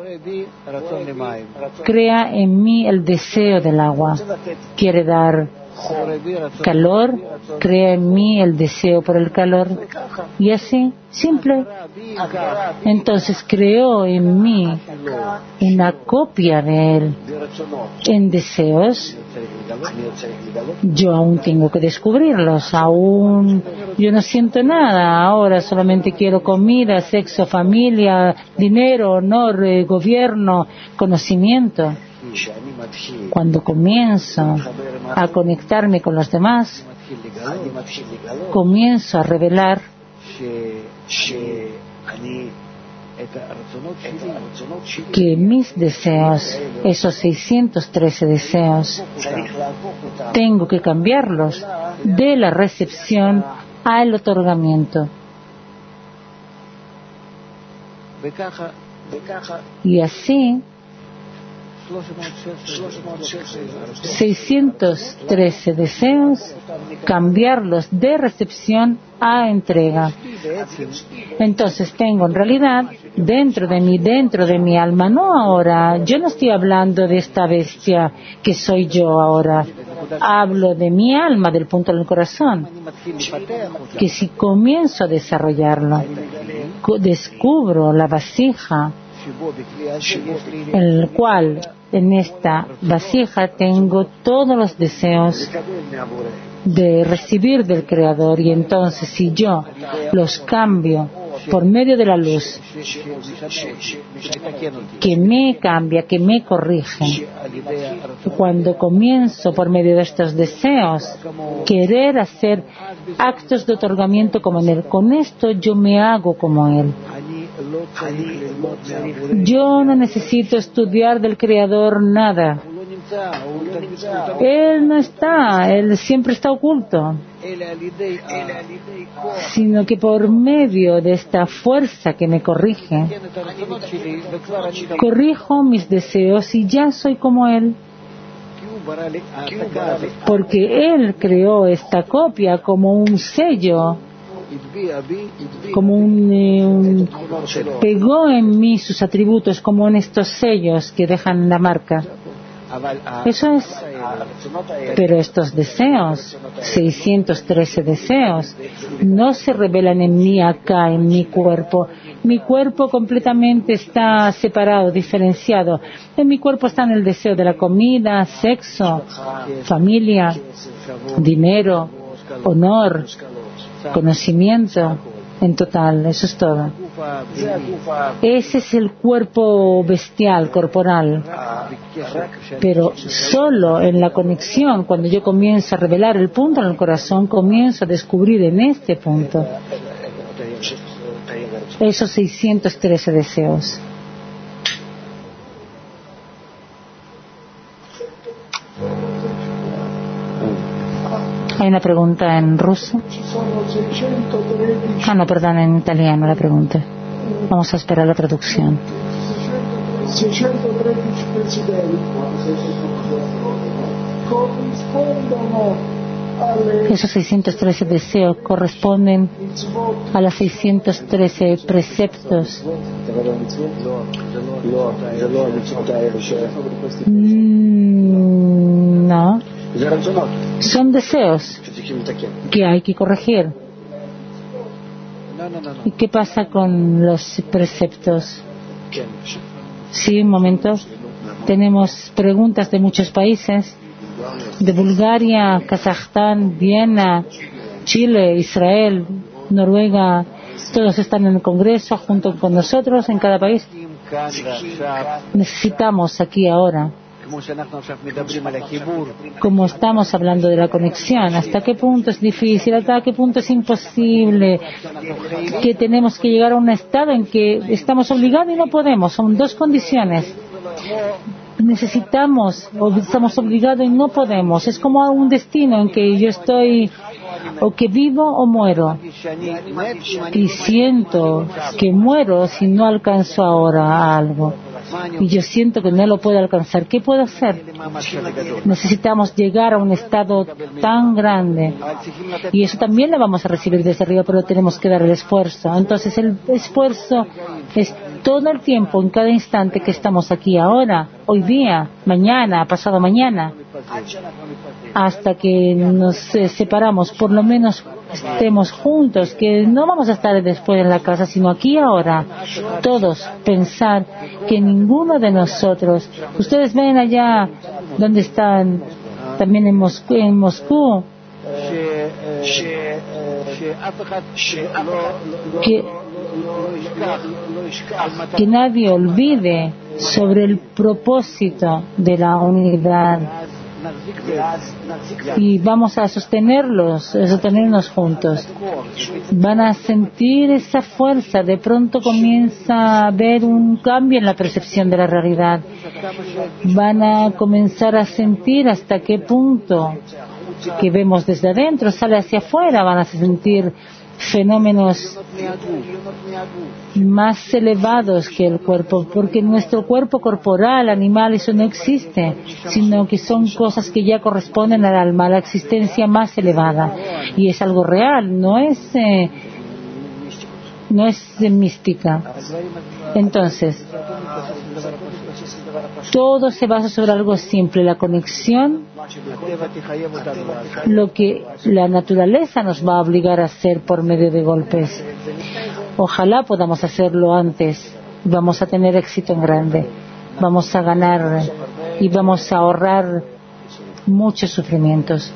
crea en mí el deseo del agua. Quiere dar calor, crea en mí el deseo por el calor. Y así, simple. Entonces creó en mí una copia de él en deseos. Yo aún tengo que descubrirlos, aún yo no siento nada, ahora solamente quiero comida, sexo, familia, dinero, honor, eh, gobierno, conocimiento. Cuando comienzo a conectarme con los demás, comienzo a revelar que mis deseos, esos seiscientos trece deseos, tengo que cambiarlos de la recepción al otorgamiento. Y así, seiscientos trece deseos, cambiarlos de recepción a entrega. Entonces tengo en realidad dentro de mí, dentro de mi alma, no ahora, yo no estoy hablando de esta bestia que soy yo ahora, hablo de mi alma, del punto del corazón, que si comienzo a desarrollarlo, descubro la vasija en el cual en esta vasija tengo todos los deseos de recibir del Creador, y entonces si yo los cambio por medio de la luz que me cambia, que me corrige, cuando comienzo por medio de estos deseos querer hacer actos de otorgamiento como en Él, con esto yo me hago como Él. Yo no necesito estudiar del Creador nada. Él no está, Él siempre está oculto, sino que por medio de esta fuerza que me corrige, corrijo mis deseos y ya soy como Él. Porque Él creó esta copia como un sello, como un, eh, un pegó en mí sus atributos, como en estos sellos que dejan la marca. Eso es. Pero estos deseos, seiscientos trece deseos, no se revelan en mí acá, en mi cuerpo. Mi cuerpo completamente está separado, diferenciado. En mi cuerpo están el deseo de la comida, sexo, familia, dinero, honor, conocimiento, en total, eso es todo. Ese es el cuerpo bestial, corporal. Pero solo en la conexión, cuando yo comienzo a revelar el punto en el corazón, comienzo a descubrir en este punto esos seiscientos trece deseos. Hay una pregunta en ruso. Ah, no, perdón, en italiano la pregunta. Vamos a esperar la traducción. seiscientos tredici presidenti corrispondono alle... Esos seiscientos trece deseos corresponden a los seiscientos trece preceptos. Mm, no. Son deseos que hay que corregir. ¿Y qué pasa con los preceptos? Sí, un momento. Tenemos preguntas de muchos países, de Bulgaria, Kazajstán, Viena, Chile, Israel, Noruega. Todos están en el Congreso junto con nosotros en cada país. Necesitamos aquí ahora, como estamos hablando de la conexión, hasta qué punto es difícil, hasta qué punto es imposible, que tenemos que llegar a un estado en que estamos obligados y no podemos. Son dos condiciones. Necesitamos o estamos obligados y no podemos. Es como un destino en que yo estoy o que vivo o muero, y siento que muero si no alcanzo ahora algo, y yo siento que no lo puedo alcanzar. ¿Qué puedo hacer? Necesitamos llegar a un estado tan grande, y eso también lo vamos a recibir desde arriba, pero tenemos que dar el esfuerzo. Entonces el esfuerzo es todo el tiempo, en cada instante que estamos aquí ahora, hoy día, mañana, pasado mañana, hasta que nos eh, separamos, por lo menos estemos juntos, que no vamos a estar después en la casa, sino aquí ahora, todos, pensar que ninguno de nosotros, ustedes ven allá donde están, también en Moscú, en Moscú, que, que nadie olvide sobre el propósito de la unidad, y vamos a sostenerlos, a sostenernos juntos. Van a sentir esa fuerza, de pronto comienza a haber un cambio en la percepción de la realidad. Van a comenzar a sentir hasta qué punto que vemos desde adentro sale hacia afuera. Van a sentir fenómenos más elevados que el cuerpo, porque nuestro cuerpo corporal, animal, eso no existe, sino que son cosas que ya corresponden al alma, a la existencia más elevada, y es algo real, no es eh, no es de mística. Entonces, todo se basa sobre algo simple, la conexión, lo que la naturaleza nos va a obligar a hacer por medio de golpes. Ojalá podamos hacerlo antes, vamos a tener éxito en grande, vamos a ganar y vamos a ahorrar muchos sufrimientos.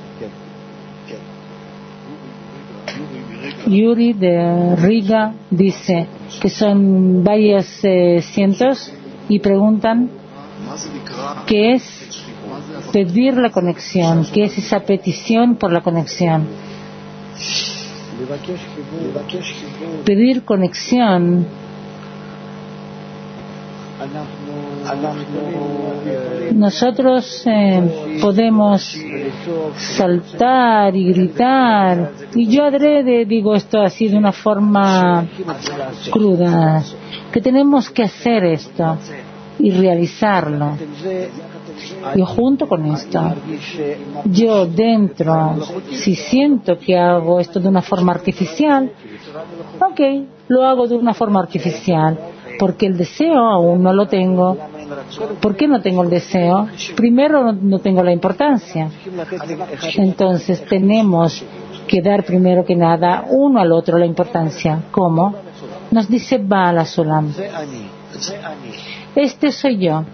Yuri de Riga dice que son varios eh, cientos y preguntan qué es pedir la conexión, qué es esa petición por la conexión. Pedir conexión nosotros eh, podemos saltar y gritar, y yo adrede digo esto así de una forma cruda, que tenemos que hacer esto y realizarlo, y junto con esto yo dentro, si siento que hago esto de una forma artificial, ok, lo hago de una forma artificial porque el deseo aún no lo tengo. ¿Por qué no tengo el deseo? Primero, no, no tengo la importancia. Entonces tenemos que dar primero que nada uno al otro la importancia. ¿Cómo? Nos dice Baal HaSulam, este soy yo,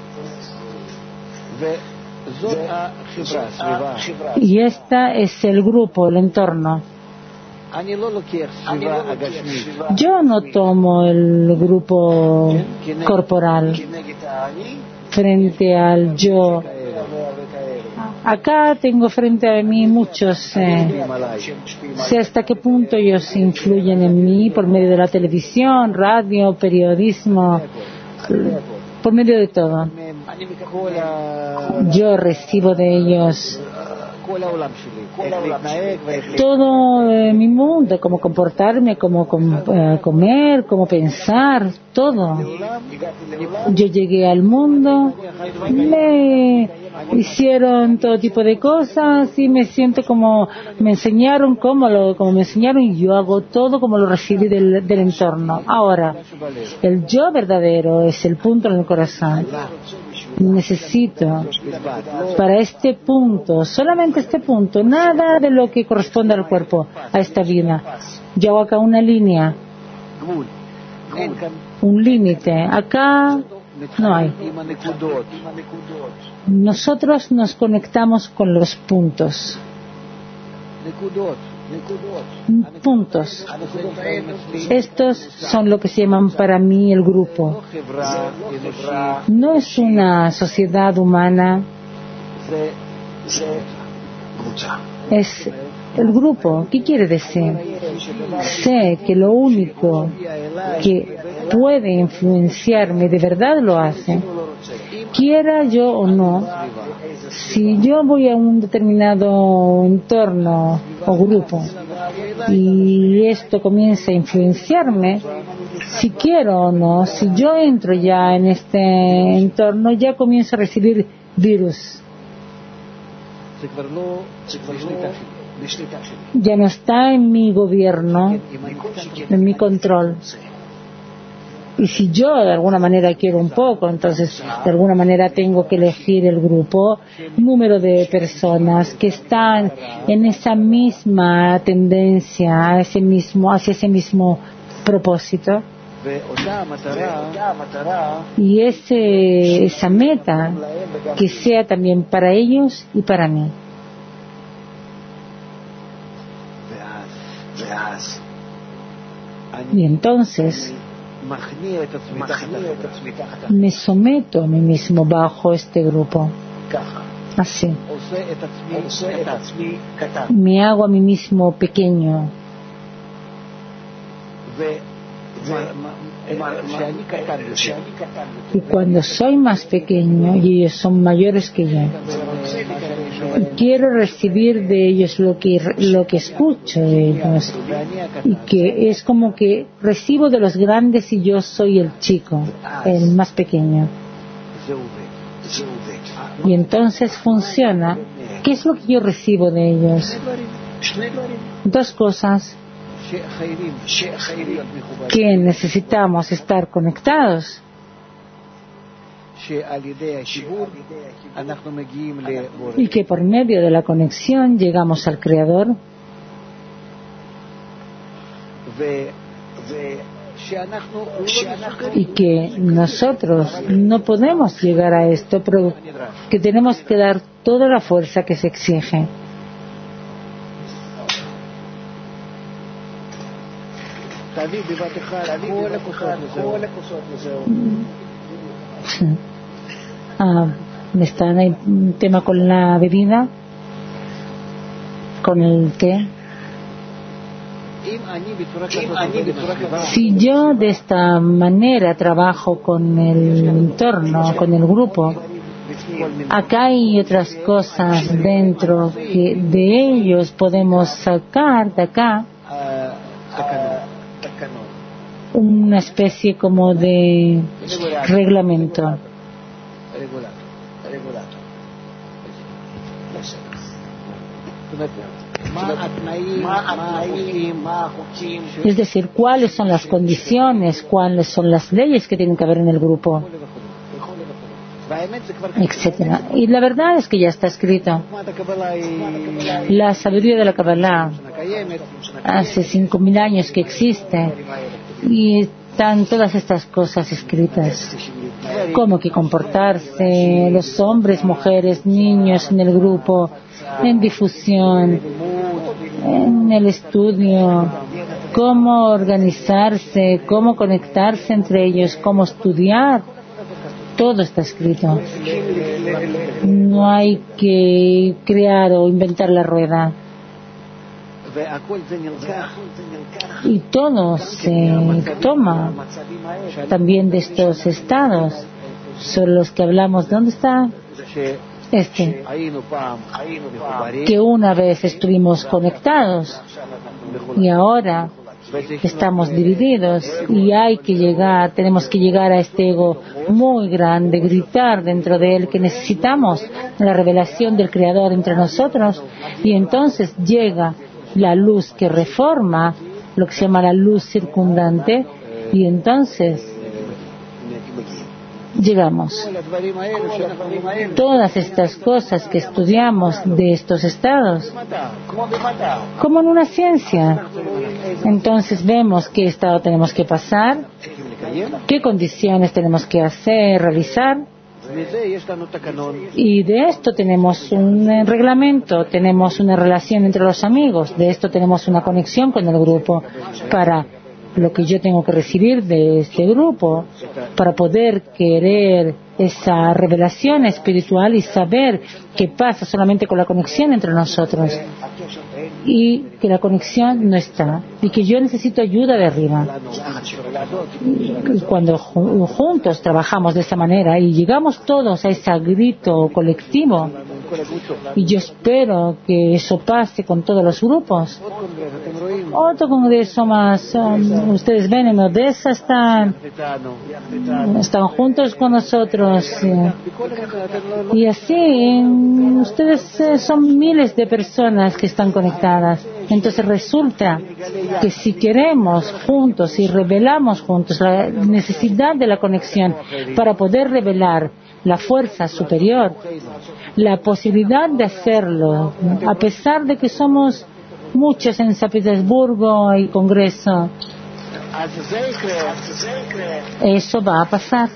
y esta es el grupo, el entorno. Yo no tomo el grupo corporal frente al yo. Acá tengo frente a mí muchos, eh, sé hasta qué punto ellos influyen en mí por medio de la televisión, radio, periodismo, por medio de todo. Yo recibo de ellos todo eh, mi mundo, cómo comportarme, cómo com, eh, comer, cómo pensar, todo. Yo llegué al mundo, me hicieron todo tipo de cosas y me siento como me enseñaron, como lo, como me enseñaron, y yo hago todo como lo recibí del, del entorno. Ahora, el yo verdadero es el punto en el corazón. Necesito para este punto, solamente este punto, nada de lo que corresponde al cuerpo, a esta vida. Yo hago acá una línea, un límite. Acá no hay. Nosotros nos conectamos con los puntos. Puntos. Estos son lo que se llaman para mí el grupo. No es una sociedad humana, es el grupo. ¿Qué quiere decir? Sé que lo único que puede influenciarme, de verdad lo hace, quiera yo o no. Si yo voy a un determinado entorno o grupo y esto comienza a influenciarme, si quiero o no, si yo entro ya en este entorno, ya comienzo a recibir virus. Ya no está en mi gobierno, en mi control. Y si yo de alguna manera quiero un poco, entonces de alguna manera tengo que elegir el grupo, número de personas que están en esa misma tendencia, a ese mismo, hacia ese mismo propósito. Y ese, esa meta que sea también para ellos y para mí. Y entonces me someto a mí mismo bajo este grupo, así me hago a mí mismo pequeño. Y cuando soy más pequeño y ellos son mayores que yo, y quiero recibir de ellos lo que lo que escucho de ellos, y que es como que recibo de los grandes y yo soy el chico, el más pequeño. Y entonces funciona. ¿Qué es lo que yo recibo de ellos? Dos cosas que necesitamos estar conectados, y que por medio de la conexión llegamos al Creador, y que nosotros no podemos llegar a esto, pero que tenemos que dar toda la fuerza que se exige. Ah, ¿está ahí un tema con la bebida? ¿Con el té? Si yo de esta manera trabajo con el entorno, con el grupo, acá hay otras cosas dentro que de ellos podemos sacar de acá una especie como de reglamento. Es decir, cuáles son las condiciones, cuáles son las leyes que tienen que haber en el grupo, etcétera. Y la verdad es que ya está escrito. La sabiduría de la Kabbalah hace cinco mil años que existe y están todas estas cosas escritas. Cómo que comportarse, los hombres, mujeres, niños en el grupo, en difusión, en el estudio, cómo organizarse, cómo conectarse entre ellos, cómo estudiar. Todo está escrito. No hay que crear o inventar la rueda. Y todo se toma también de estos estados sobre los que hablamos. ¿Dónde está? Este, que una vez estuvimos conectados y ahora estamos divididos y hay que llegar, tenemos que llegar a este ego muy grande, gritar dentro de él que necesitamos la revelación del Creador entre nosotros, y entonces llega la luz que reforma, lo que se llama la luz circundante, y entonces llegamos. Todas estas cosas que estudiamos de estos estados, como en una ciencia, entonces vemos qué estado tenemos que pasar, qué condiciones tenemos que hacer, realizar, y de esto tenemos un reglamento, tenemos una relación entre los amigos, de esto tenemos una conexión con el grupo para lo que yo tengo que recibir de este grupo, para poder querer esa revelación espiritual y saber qué pasa solamente con la conexión entre nosotros, y que la conexión no está, y que yo necesito ayuda de arriba. Y cuando juntos trabajamos de esa manera y llegamos todos a ese grito colectivo, y yo espero que eso pase con todos los grupos. Otro congreso más, um, ustedes ven en Odessa, están están juntos con nosotros, eh, y así ustedes eh, son miles de personas que están conectadas. Entonces resulta que si queremos juntos y revelamos juntos la necesidad de la conexión para poder revelar la fuerza superior, la posibilidad de hacerlo, a pesar de que somos muchos en San Petersburgo y Congreso, eso va a pasar.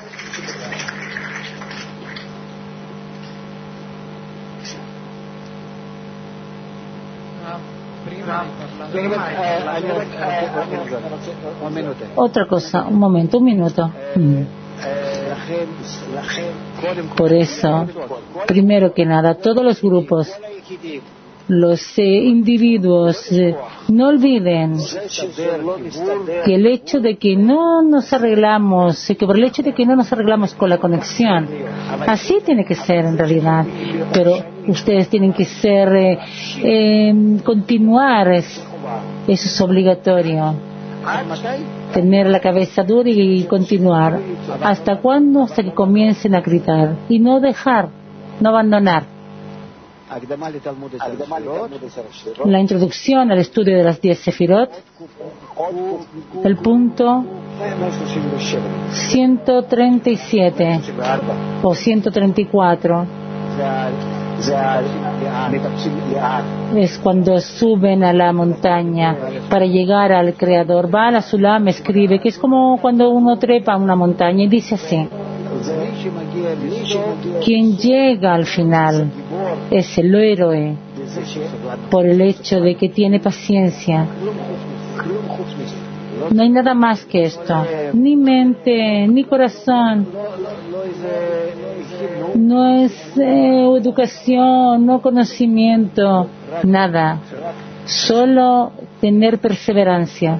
Otra cosa, un momento, un minuto. Mm. Por eso, primero que nada, todos los grupos, los eh, individuos, eh, no olviden que el hecho de que no nos arreglamos, que por el hecho de que no nos arreglamos con la conexión, así tiene que ser en realidad, pero ustedes tienen que ser, eh, eh, continuar, es, eso es obligatorio. Tener la cabeza dura y continuar. ¿Hasta cuándo? Hasta que comiencen a gritar. Y no dejar, no abandonar. La introducción al estudio de las diez sefirot, el punto ciento treinta y siete o ciento treinta y cuatro. es cuando suben a la montaña para llegar al Creador. Baal HaSulam escribe que es como cuando uno trepa a una montaña y dice así: quien llega al final es el héroe por el hecho de que tiene paciencia. No hay nada más que esto, ni mente, ni corazón. No es eh, educación, no conocimiento, nada. Solo tener perseverancia.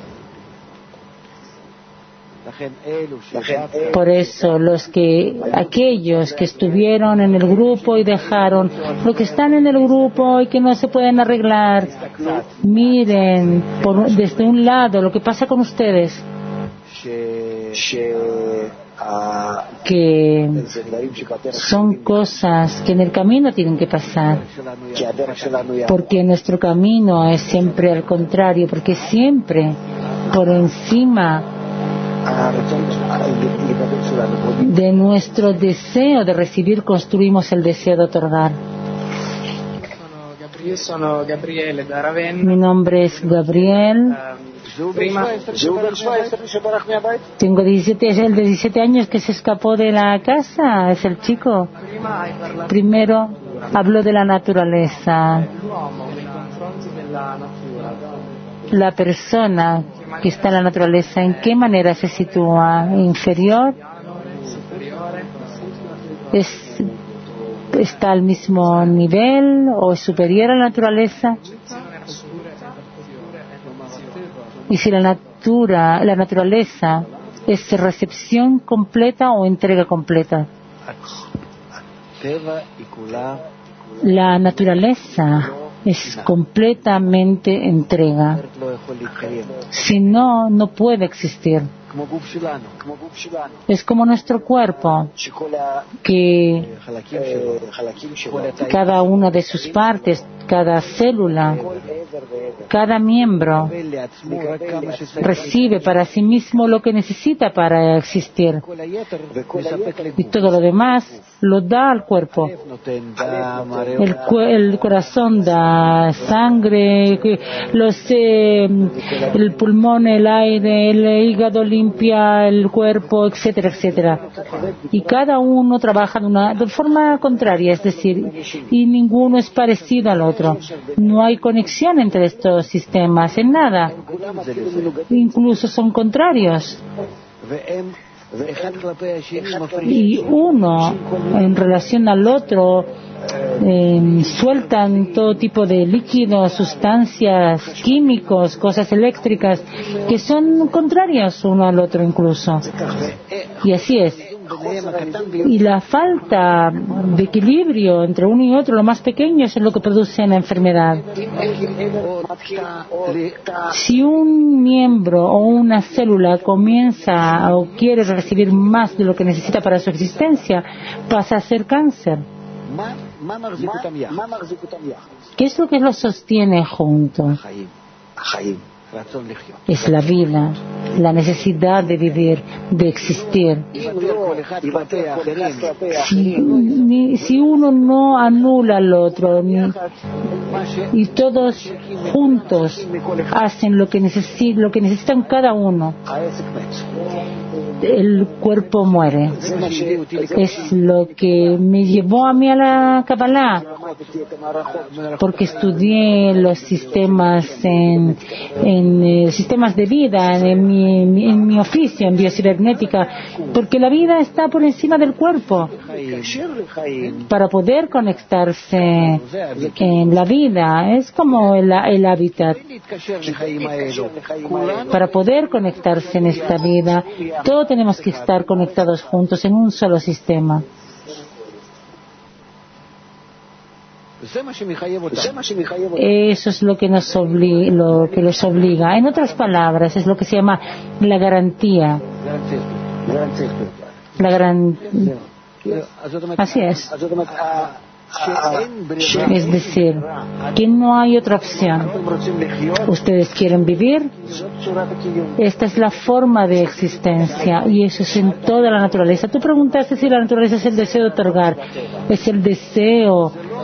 Por eso los que aquellos que estuvieron en el grupo y dejaron, los que están en el grupo y que no se pueden arreglar, miren por, desde un lado lo que pasa con ustedes, que son cosas que en el camino tienen que pasar, porque nuestro camino es siempre al contrario, porque siempre por encima de nuestro deseo de recibir construimos el deseo de otorgar. Mi nombre es Gabriel. Tengo diecisiete, es el de diecisiete años que se escapó de la casa, es el chico. Primero habló de la naturaleza. La persona que está en la naturaleza, ¿en qué manera se sitúa? ¿Inferior? ¿Es, ¿Está al mismo nivel o es superior a la naturaleza? Y si la natura, la naturaleza es recepción completa o entrega completa. La naturaleza es completamente entrega. Si no, no puede existir. Es como nuestro cuerpo, que cada una de sus partes, cada célula, cada miembro recibe para sí mismo lo que necesita para existir, y todo lo demás lo da al cuerpo. El, el corazón da sangre, los, eh, el pulmón, el aire, el hígado limpia el cuerpo, etcétera, etcétera. Y cada uno trabaja de, una, de forma contraria, es decir, y ninguno es parecido al otro. No hay conexión entre estos sistemas en nada. Incluso son contrarios. Y uno en relación al otro eh, sueltan todo tipo de líquidos, sustancias, químicos, cosas eléctricas que son contrarias uno al otro incluso. Y así es. Y la falta de equilibrio entre uno y otro, lo más pequeño, es lo que produce la enfermedad. Si un miembro o una célula comienza o quiere recibir más de lo que necesita para su existencia, pasa a ser cáncer. ¿Qué es lo que los sostiene juntos? Es la vida, la necesidad de vivir, de existir. Si, ni, si uno no anula al otro ni, y todos juntos hacen lo que, necesi- lo que necesitan cada uno, el cuerpo muere. Es lo que me llevó a mí a la Kabbalah, porque estudié los sistemas en, en eh, sistemas de vida en mi, en mi oficio, en biocibernética, porque la vida está por encima del cuerpo. Para poder conectarse en la vida, es como el, el hábitat. Para poder conectarse en esta vida, todos tenemos que estar conectados juntos en un solo sistema. Eso es lo que nos obliga, lo que los obliga. En otras palabras, es lo que se llama la garantía. La gran... Así es. Es decir, que no hay otra opción. Ustedes quieren vivir, esta es la forma de existencia, y eso es en toda la naturaleza. Tú preguntaste si la naturaleza es el deseo de otorgar, es el deseo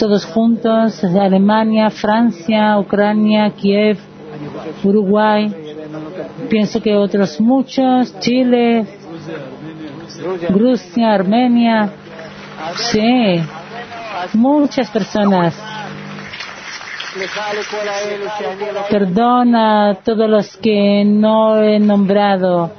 todos juntos, Alemania, Francia, Ucrania, Kiev, Uruguay, pienso que otros muchos, Chile, Rusia, Armenia, sí, muchas personas. Perdona a todos los que no he nombrado.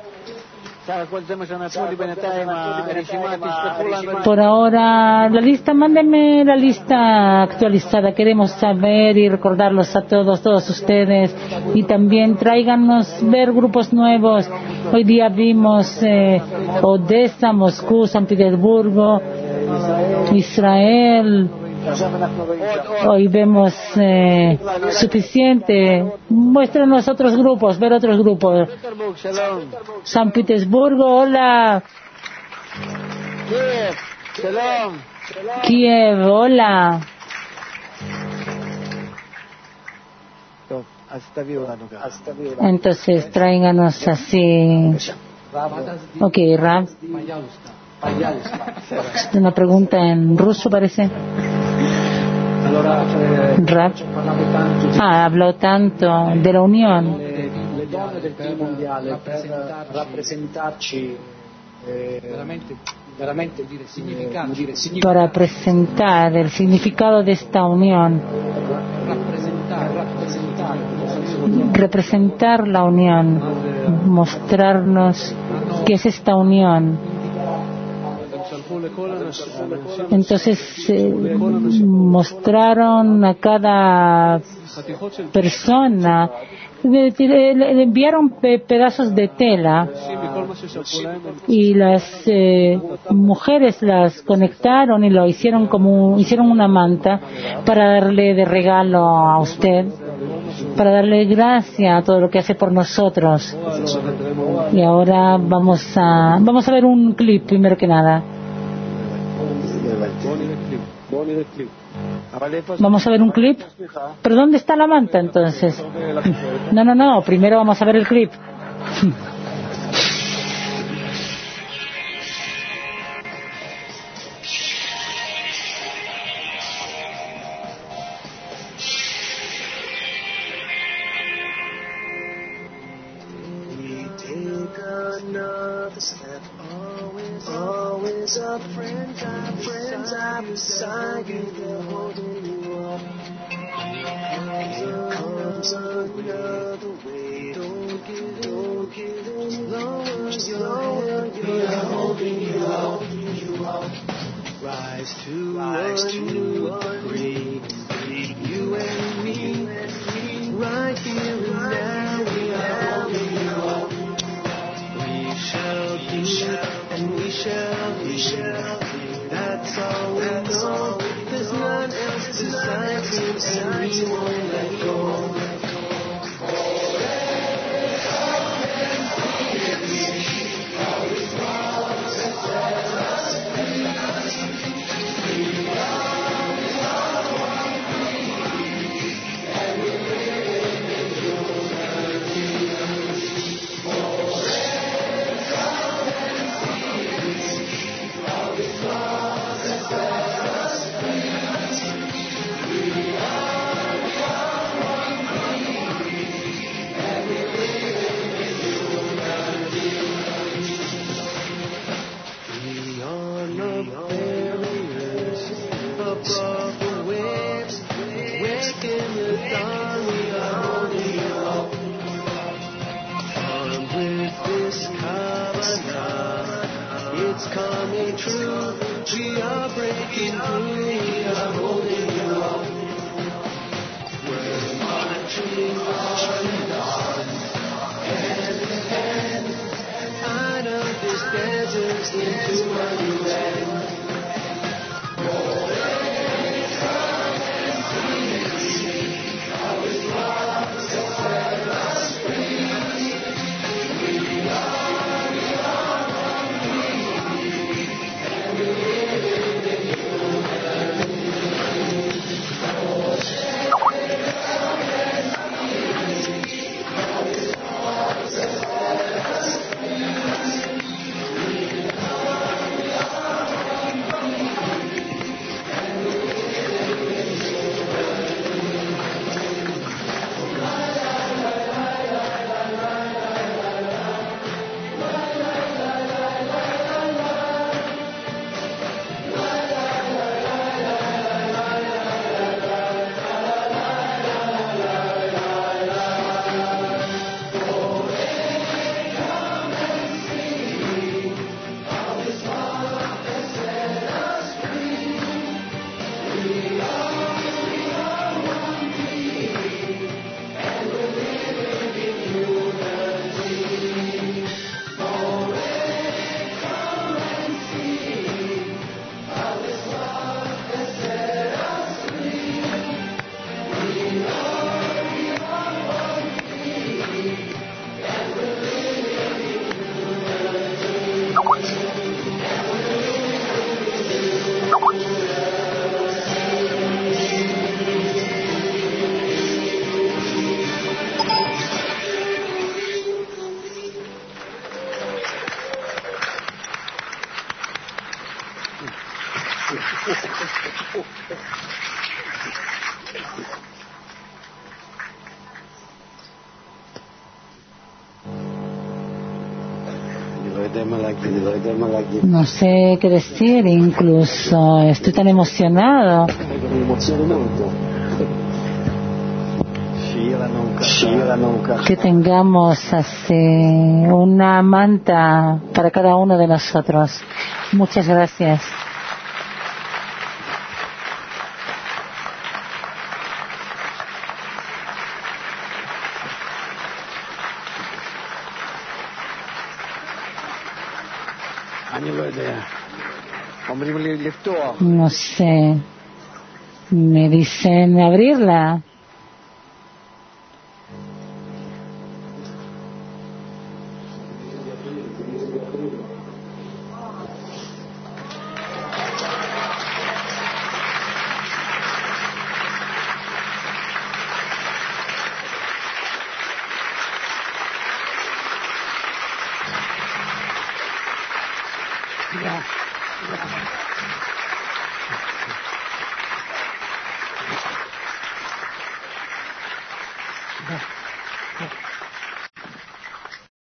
Por ahora, la lista, mándenme la lista actualizada. Queremos saber y recordarlos a todos, todos ustedes. Y también tráiganos ver grupos nuevos. Hoy día vimos eh, Odessa, Moscú, San Petersburgo, Israel. Hoy vemos eh, suficiente. Muéstranos otros grupos, ver otros grupos. San Petersburgo, hola. Kiev, hola. Entonces tráiganos así. Ok, Rab. Una pregunta en ruso parece. Rab. Ah, habló tanto de la unión. Para presentar el significado de esta unión. Representar la unión. Mostrarnos qué es esta unión. Entonces eh, mostraron a cada persona, le, le, le enviaron pe pedazos de tela y las eh, mujeres las conectaron y lo hicieron como hicieron una manta para darle de regalo a usted, para darle gracias a todo lo que hace por nosotros. Y ahora vamos a vamos a ver un clip primero que nada. Vamos a ver un clip. ¿Pero dónde está la manta entonces? No, no, no. Primero vamos a ver el clip. No sé qué decir, incluso estoy tan emocionado. Que tengamos así una manta para cada uno de nosotros. Muchas gracias. No sé. Me dicen abrirla. Yeah. Yeah.